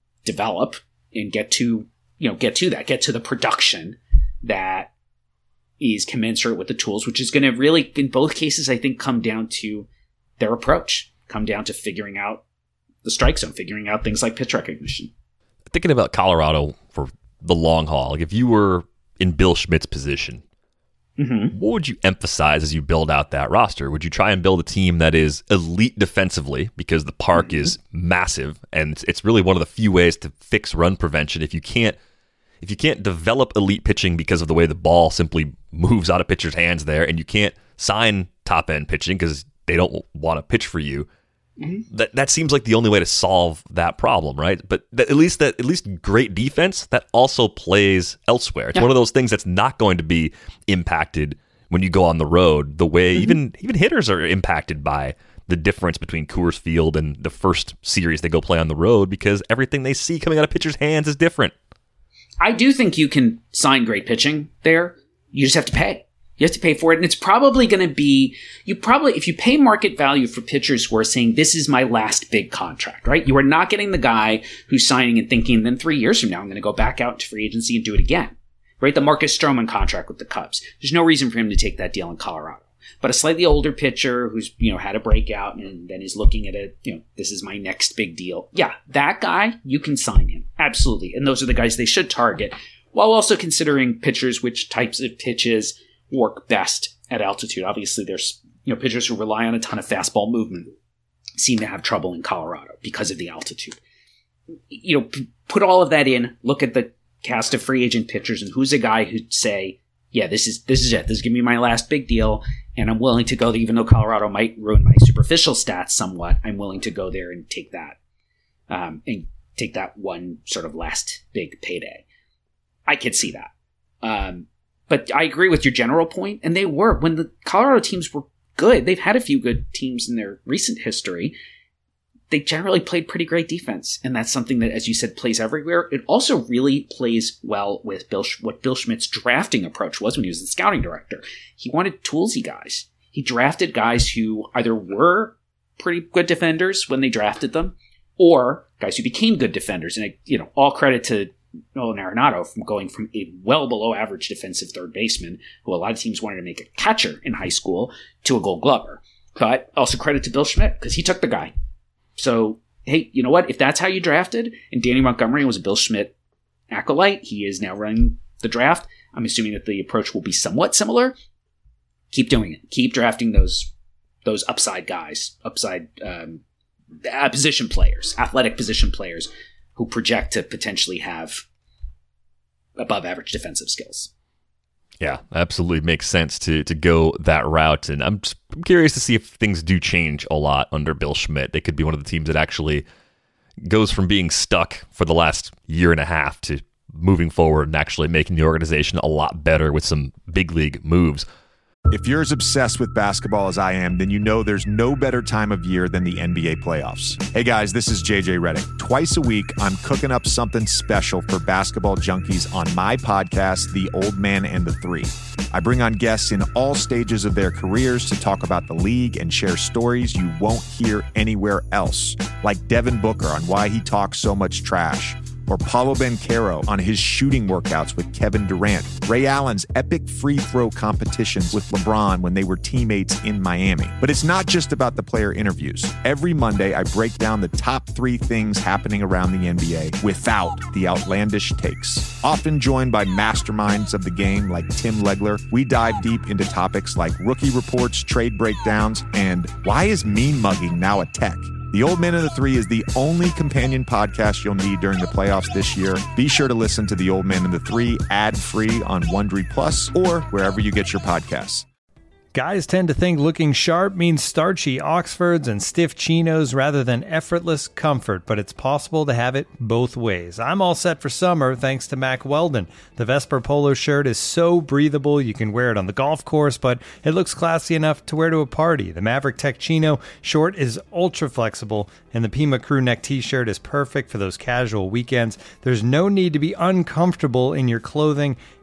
develop and get to the production that is commensurate with the tools, which is going to really, in both cases, I think, come down to their approach, come down to figuring out the strike zone, figuring out things like pitch recognition. Thinking about Colorado for the long haul, like if you were in Bill Schmidt's position, what would you emphasize as you build out that roster? Would you try and build a team that is elite defensively because the park is massive and it's really one of the few ways to fix run prevention? If you can't develop elite pitching because of the way the ball simply moves out of pitchers' hands there, and you can't sign top end pitching because they don't want to pitch for you, that seems like the only way to solve that problem, right? But at least great defense that also plays elsewhere. It's one of those things that's not going to be impacted when you go on the road the way even hitters are impacted by the difference between Coors Field and the first series they go play on the road, because everything they see coming out of pitchers' hands is different. I do think you can sign great pitching there. You just have to pay. You have to pay for it. And it's probably going to be, if you pay market value for pitchers who are saying, this is my last big contract, right? You are not getting the guy who's signing and thinking, then 3 years from now, I'm going to go back out into free agency and do it again, right? The Marcus Stroman contract with the Cubs. There's no reason for him to take that deal in Colorado. But a slightly older pitcher who's, had a breakout and then is looking at it, this is my next big deal. Yeah, that guy, you can sign him. Absolutely. And those are the guys they should target, while also considering pitchers, which types of pitches work best at altitude. Obviously, there's pitchers who rely on a ton of fastball movement seem to have trouble in Colorado because of the altitude. Put all of that in, look at the cast of free agent pitchers, and who's a guy who'd say, yeah, this is it. This is gonna be my last big deal, and I'm willing to go there, even though Colorado might ruin my superficial stats somewhat. I'm willing to go there and take that one sort of last big payday. I could see that. But I agree with your general point, and they were. When the Colorado teams were good, they've had a few good teams in their recent history, they generally played pretty great defense, and that's something that, as you said, plays everywhere. It also really plays well with what Bill Schmidt's drafting approach was when he was the scouting director. He wanted toolsy guys. He drafted guys who either were pretty good defenders when they drafted them, or guys who became good defenders. And all credit to Nolan Arenado from going from a well below average defensive third baseman, who a lot of teams wanted to make a catcher in high school, to a Gold Glover. But also credit to Bill Schmidt, because he took the guy. So, hey, you know what? If that's how you drafted, and Danny Montgomery was a Bill Schmidt acolyte, he is now running the draft. I'm assuming that the approach will be somewhat similar. Keep doing it. Keep drafting those upside guys, position players, athletic position players who project to potentially have above average defensive skills. Yeah, absolutely makes sense to go that route. And I'm curious to see if things do change a lot under Bill Schmidt. They could be one of the teams that actually goes from being stuck for the last year and a half to moving forward and actually making the organization a lot better with some big league moves. If you're as obsessed with basketball as I am, then you know there's no better time of year than the NBA playoffs. Hey guys, this is JJ Redick. Twice a week, I'm cooking up something special for basketball junkies on my podcast, The Old Man and the Three. I bring on guests in all stages of their careers to talk about the league and share stories you won't hear anywhere else, like Devin Booker on why he talks so much trash, or Paolo Banchero on his shooting workouts with Kevin Durant, Ray Allen's epic free throw competitions with LeBron when they were teammates in Miami. But it's not just about the player interviews. Every Monday, I break down the top 3 things happening around the NBA without the outlandish takes. Often joined by masterminds of the game like Tim Legler, we dive deep into topics like rookie reports, trade breakdowns, and why is mean mugging now a tech? The Old Man and the Three is the only companion podcast you'll need during the playoffs this year. Be sure to listen to The Old Man and the Three ad-free on Wondery Plus or wherever you get your podcasts. Guys tend to think looking sharp means starchy Oxfords and stiff chinos rather than effortless comfort, but it's possible to have it both ways. I'm all set for summer thanks to Mack Weldon. The Vesper polo shirt is so breathable you can wear it on the golf course, but it looks classy enough to wear to a party. The Maverick Tech Chino short is ultra flexible, and the Pima crew neck t-shirt is perfect for those casual weekends. There's no need to be uncomfortable in your clothing,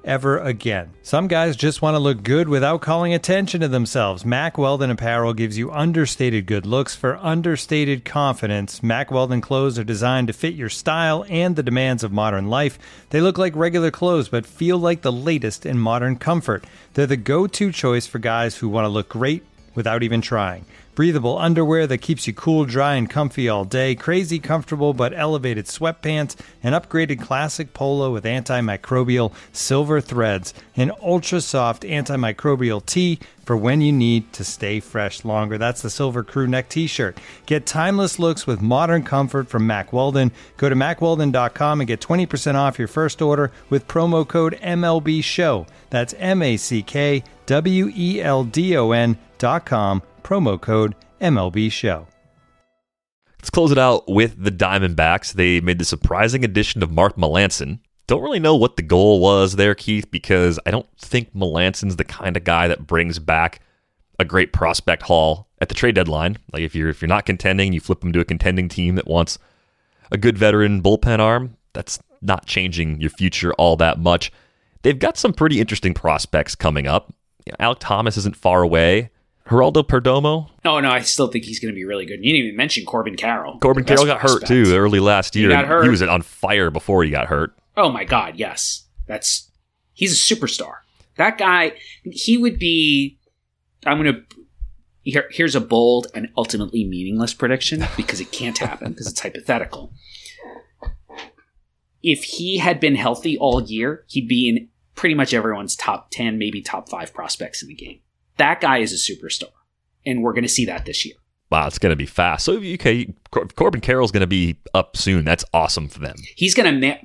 ever again. Some guys just want to look good without calling attention to themselves. Mack Weldon Apparel gives you understated good looks for understated confidence. Mack Weldon clothes are designed to fit your style and the demands of modern life. They look like regular clothes but feel like the latest in modern comfort. They're the go-to choice for guys who want to look great without even trying. Breathable underwear that keeps you cool, dry, and comfy all day, crazy comfortable but elevated sweatpants, an upgraded classic polo with antimicrobial silver threads, an ultra-soft antimicrobial tee for when you need to stay fresh longer. That's the Silver Crew Neck t-shirt. Get timeless looks with modern comfort from Mack Weldon. Go to MackWeldon.com and get 20% off your first order with promo code MLBSHOW. That's MackWeldon.com. Promo code MLB Show. Let's close it out with the Diamondbacks. They made the surprising addition of Mark Melancon. Don't really know what the goal was there, Keith, because I don't think Melancon's the kind of guy that brings back a great prospect haul at the trade deadline. Like if you're not contending, you flip him to a contending team that wants a good veteran bullpen arm. That's not changing your future all that much. They've got some pretty interesting prospects coming up. Alek Thomas isn't far away. Geraldo Perdomo? Oh, no, I still think he's going to be really good. You didn't even mention Corbin Carroll. Corbin Carroll got hurt, too, early last year. He got hurt. He was on fire before he got hurt. Oh, my God, yes. He's a superstar. That guy, he would be... Here's a bold and ultimately meaningless prediction, because it can't happen, because it's hypothetical. If he had been healthy all year, he'd be in pretty much everyone's top 10, maybe top 5 prospects in the game. That guy is a superstar, and we're going to see that this year. Wow, it's going to be fast. So, okay, Corbin Carroll's going to be up soon. That's awesome for them. He's going to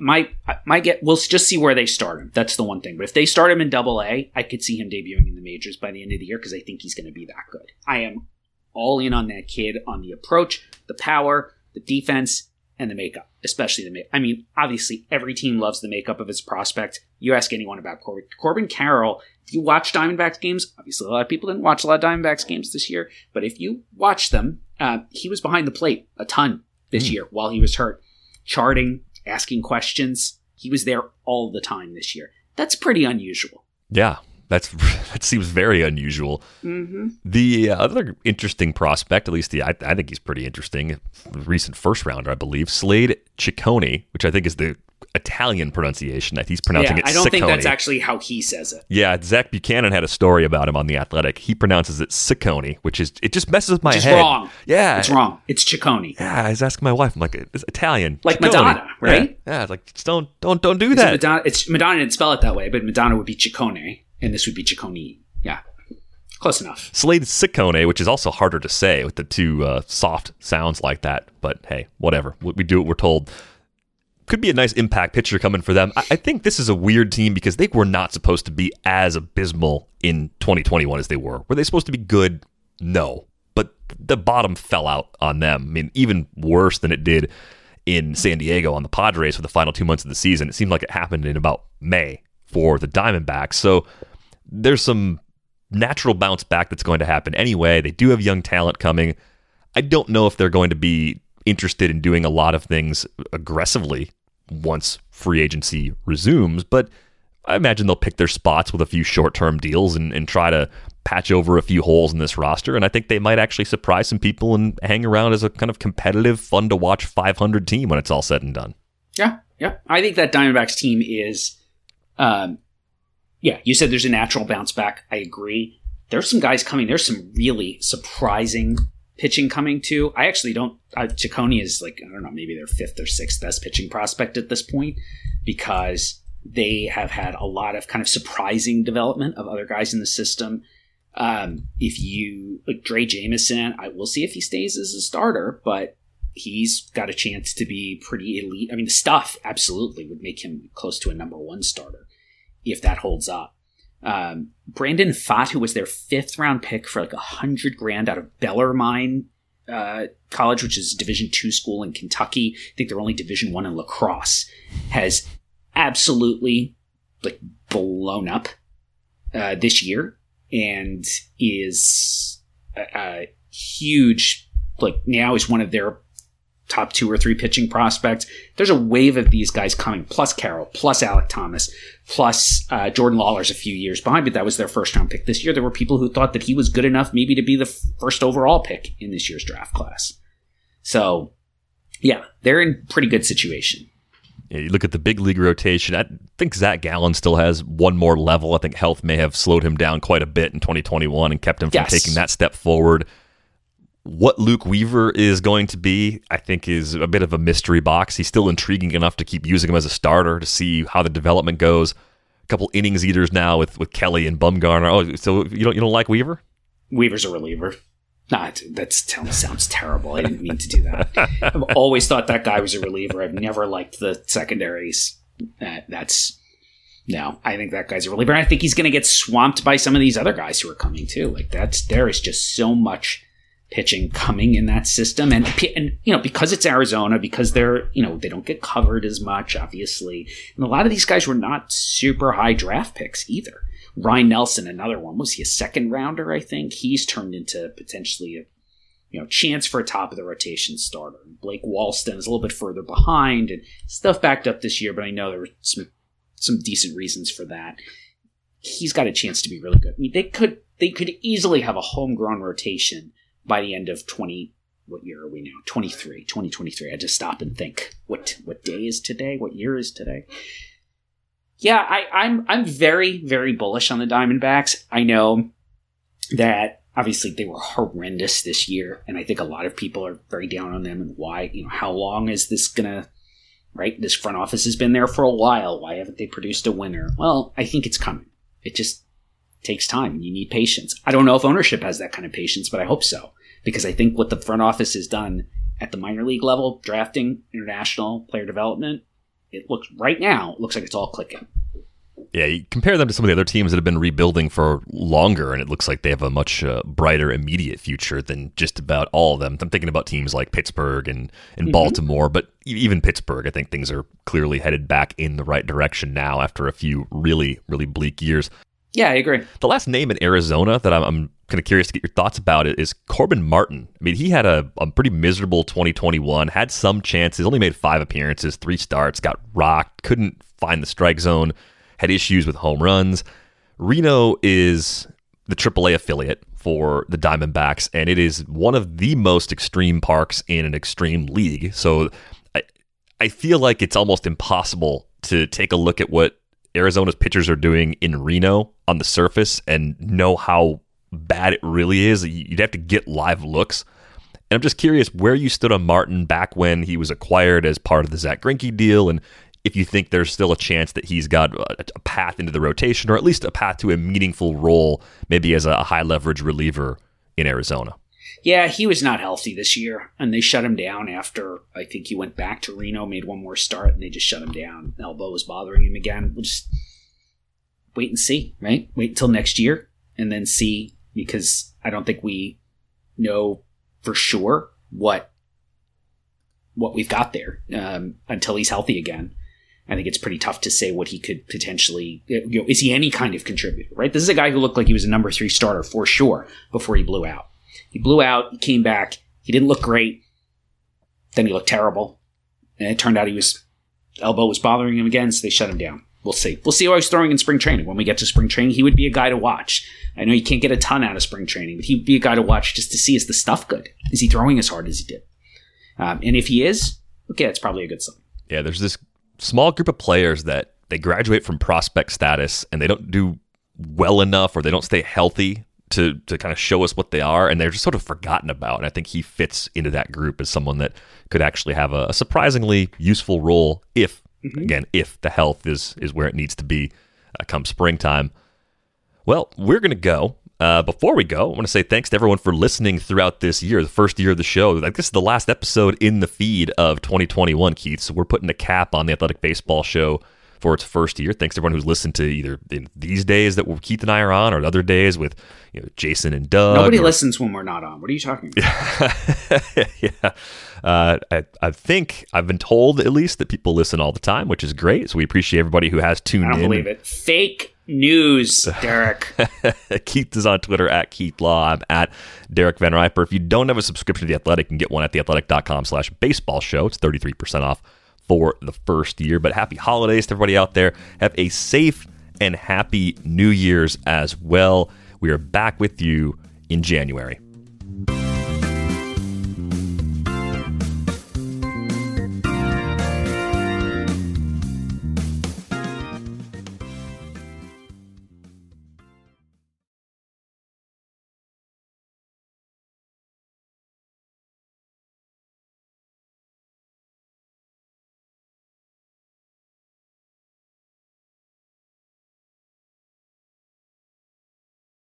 we'll just see where they start him. That's the one thing. But if they start him in AA, I could see him debuting in the majors by the end of the year because I think he's going to be that good. I am all in on that kid, on the approach, the power, the defense, and the makeup, especially the makeup. I mean, obviously, every team loves the makeup of its prospect. You ask anyone about Corbin Carroll. If you watch Diamondbacks games, obviously a lot of people didn't watch a lot of Diamondbacks games this year, but if you watch them, he was behind the plate a ton this year while he was hurt. Charting, asking questions. He was there all the time this year. That's pretty unusual. Yeah, that seems very unusual. Mm-hmm. The other interesting prospect, at least I think he's pretty interesting, recent first rounder, I believe, Slade Ciccone, which I think is the Italian pronunciation. He's pronouncing it Ciccone. I don't think that's actually how he says it. Yeah, Zach Buchanan had a story about him on The Athletic. He pronounces it Ciccone, it just messes with my head. It's wrong. Yeah. It's wrong. It's Ciccone. Yeah, I was asking my wife, I'm like, it's Italian. Like Ciccone. Madonna, right? Yeah, it's like, just don't do that. Madonna didn't spell it that way, but Madonna would be Ciccone, and this would be Ciccone. Yeah. Close enough. Slade Ciccone, which is also harder to say with the two soft sounds like that. But hey, whatever. We do what we're told. Could be a nice impact pitcher coming for them. I think this is a weird team because they were not supposed to be as abysmal in 2021 as they were. Were they supposed to be good? No. But the bottom fell out on them. I mean, even worse than it did in San Diego on the Padres for the final 2 months of the season. It seemed like it happened in about May for the Diamondbacks. So there's some natural bounce back that's going to happen anyway. They do have young talent coming. I don't know if they're going to be interested in doing a lot of things aggressively once free agency resumes, but I imagine they'll pick their spots with a few short-term deals and try to patch over a few holes in this roster, and I think they might actually surprise some people and hang around as a kind of competitive, fun-to-watch 500 team when it's all said and done. Yeah. I think that Diamondbacks team is, you said there's a natural bounce back. I agree. There's some guys coming. There's some really surprising pitching coming too. I actually don't. Ciccone is maybe their 5th or 6th best pitching prospect at this point because they have had a lot of kind of surprising development of other guys in the system. If you like Dre Jameson, we'll see if he stays as a starter, but he's got a chance to be pretty elite. I mean, the stuff absolutely would make him close to a number 1 starter if that holds up. Brandon Pfaadt, who was their 5th round pick for like $100,000 out of Bellarmine College, which is a Division II school in Kentucky. I think they're only Division I in lacrosse, has absolutely like blown up this year and is a huge, like now is one of their top 2 or 3 pitching prospects. There's a wave of these guys coming, plus Carroll, plus Alec Thomas, plus Jordan Lawler's a few years behind, but that was their first round pick this year. There were people who thought that he was good enough maybe to be the first overall pick in this year's draft class. So, yeah, they're in pretty good situation. Yeah, you look at the big league rotation. I think Zach Gallen still has one more level. I think health may have slowed him down quite a bit in 2021 and kept him from taking that step forward. What Luke Weaver is going to be, I think, is a bit of a mystery box. He's still intriguing enough to keep using him as a starter to see how the development goes. A couple innings eaters now with Kelly and Bumgarner. Oh, so you don't like Weaver? Weaver's a reliever. Nah, that sounds terrible. I didn't mean to do that. I've always thought that guy was a reliever. I've never liked the secondaries. No, I think that guy's a reliever. And I think he's going to get swamped by some of these other guys who are coming too. There is just so much pitching coming in that system, and because it's Arizona, because they're they don't get covered as much, obviously, and a lot of these guys were not super high draft picks either. Ryan Nelson, another one, was he a second rounder? I think he's turned into potentially a chance for a top of the rotation starter. Blake Walston is a little bit further behind, and stuff backed up this year, but I know there were some decent reasons for that. He's got a chance to be really good. I mean, they could easily have a homegrown rotation by the end of 2023. I just stop and think, what day is today? What year is today? Yeah, I'm very, very bullish on the Diamondbacks. I know that obviously they were horrendous this year, and I think a lot of people are very down on them. And why? How long is this gonna? Right, this front office has been there for a while. Why haven't they produced a winner? Well, I think it's coming. It just takes time, and you need patience. I don't know if ownership has that kind of patience, but I hope so. Because I think what the front office has done at the minor league level, drafting, international, player development, it looks like it's all clicking. Yeah, you compare them to some of the other teams that have been rebuilding for longer, and it looks like they have a much brighter immediate future than just about all of them. I'm thinking about teams like Pittsburgh and Baltimore, but even Pittsburgh, I think things are clearly headed back in the right direction now after a few really, really bleak years. Yeah, I agree. The last name in Arizona that I'm kind of curious to get your thoughts about it is Corbin Martin. I mean, he had a pretty miserable 2021, had some chances, only made 5 appearances, 3 starts, got rocked, couldn't find the strike zone, had issues with home runs. Reno is the AAA affiliate for the Diamondbacks, and it is one of the most extreme parks in an extreme league. So I feel like it's almost impossible to take a look at what Arizona's pitchers are doing in Reno on the surface and know how bad it really is. You'd have to get live looks. And I'm just curious where you stood on Martin back when he was acquired as part of the Zach Greinke deal, and if you think there's still a chance that he's got a path into the rotation, or at least a path to a meaningful role, maybe as a high-leverage reliever in Arizona. Yeah, he was not healthy this year, and they shut him down after, I think he went back to Reno, made one more start, and they just shut him down. Elbow was bothering him again. We'll just wait and see, right? Wait until next year, and then see, because I don't think we know for sure what we've got there until he's healthy again. I think it's pretty tough to say what he could potentially, is he any kind of contributor, right? This is a guy who looked like he was a number 3 starter for sure before he blew out. He blew out, he came back, he didn't look great, then he looked terrible, and it turned out elbow was bothering him again, so they shut him down. We'll see. We'll see how he's throwing in spring training. When we get to spring training, he would be a guy to watch. I know you can't get a ton out of spring training, but he'd be a guy to watch just to see, is the stuff good? Is he throwing as hard as he did? And if he is, okay, that's probably a good sign. Yeah, there's this small group of players that they graduate from prospect status and they don't do well enough, or they don't stay healthy to kind of show us what they are, and they're just sort of forgotten about. And I think he fits into that group as someone that could actually have a surprisingly useful role if the health is where it needs to be come springtime. Well, we're going to go. Before we go, I want to say thanks to everyone for listening throughout this year, the first year of the show. I guess this is the last episode in the feed of 2021, Keith. So we're putting a cap on the Athletic Baseball Show for its first year. Thanks to everyone who's listened to either in these days that Keith and I are on, or other days with Jason and Doug. Nobody listens when we're not on. What are you talking about? Yeah. I think I've been told at least that people listen all the time, which is great. So we appreciate everybody who has tuned in. I don't believe it. Fake News, Derek. Keith is on Twitter at Keith Law. I'm at Derek Van Riper. If you don't have a subscription to The Athletic, you can get one at theathletic.com/baseball show. It's 33% off for the first year. But happy holidays to everybody out there. Have a safe and happy New Year's as well. We are back with you in January.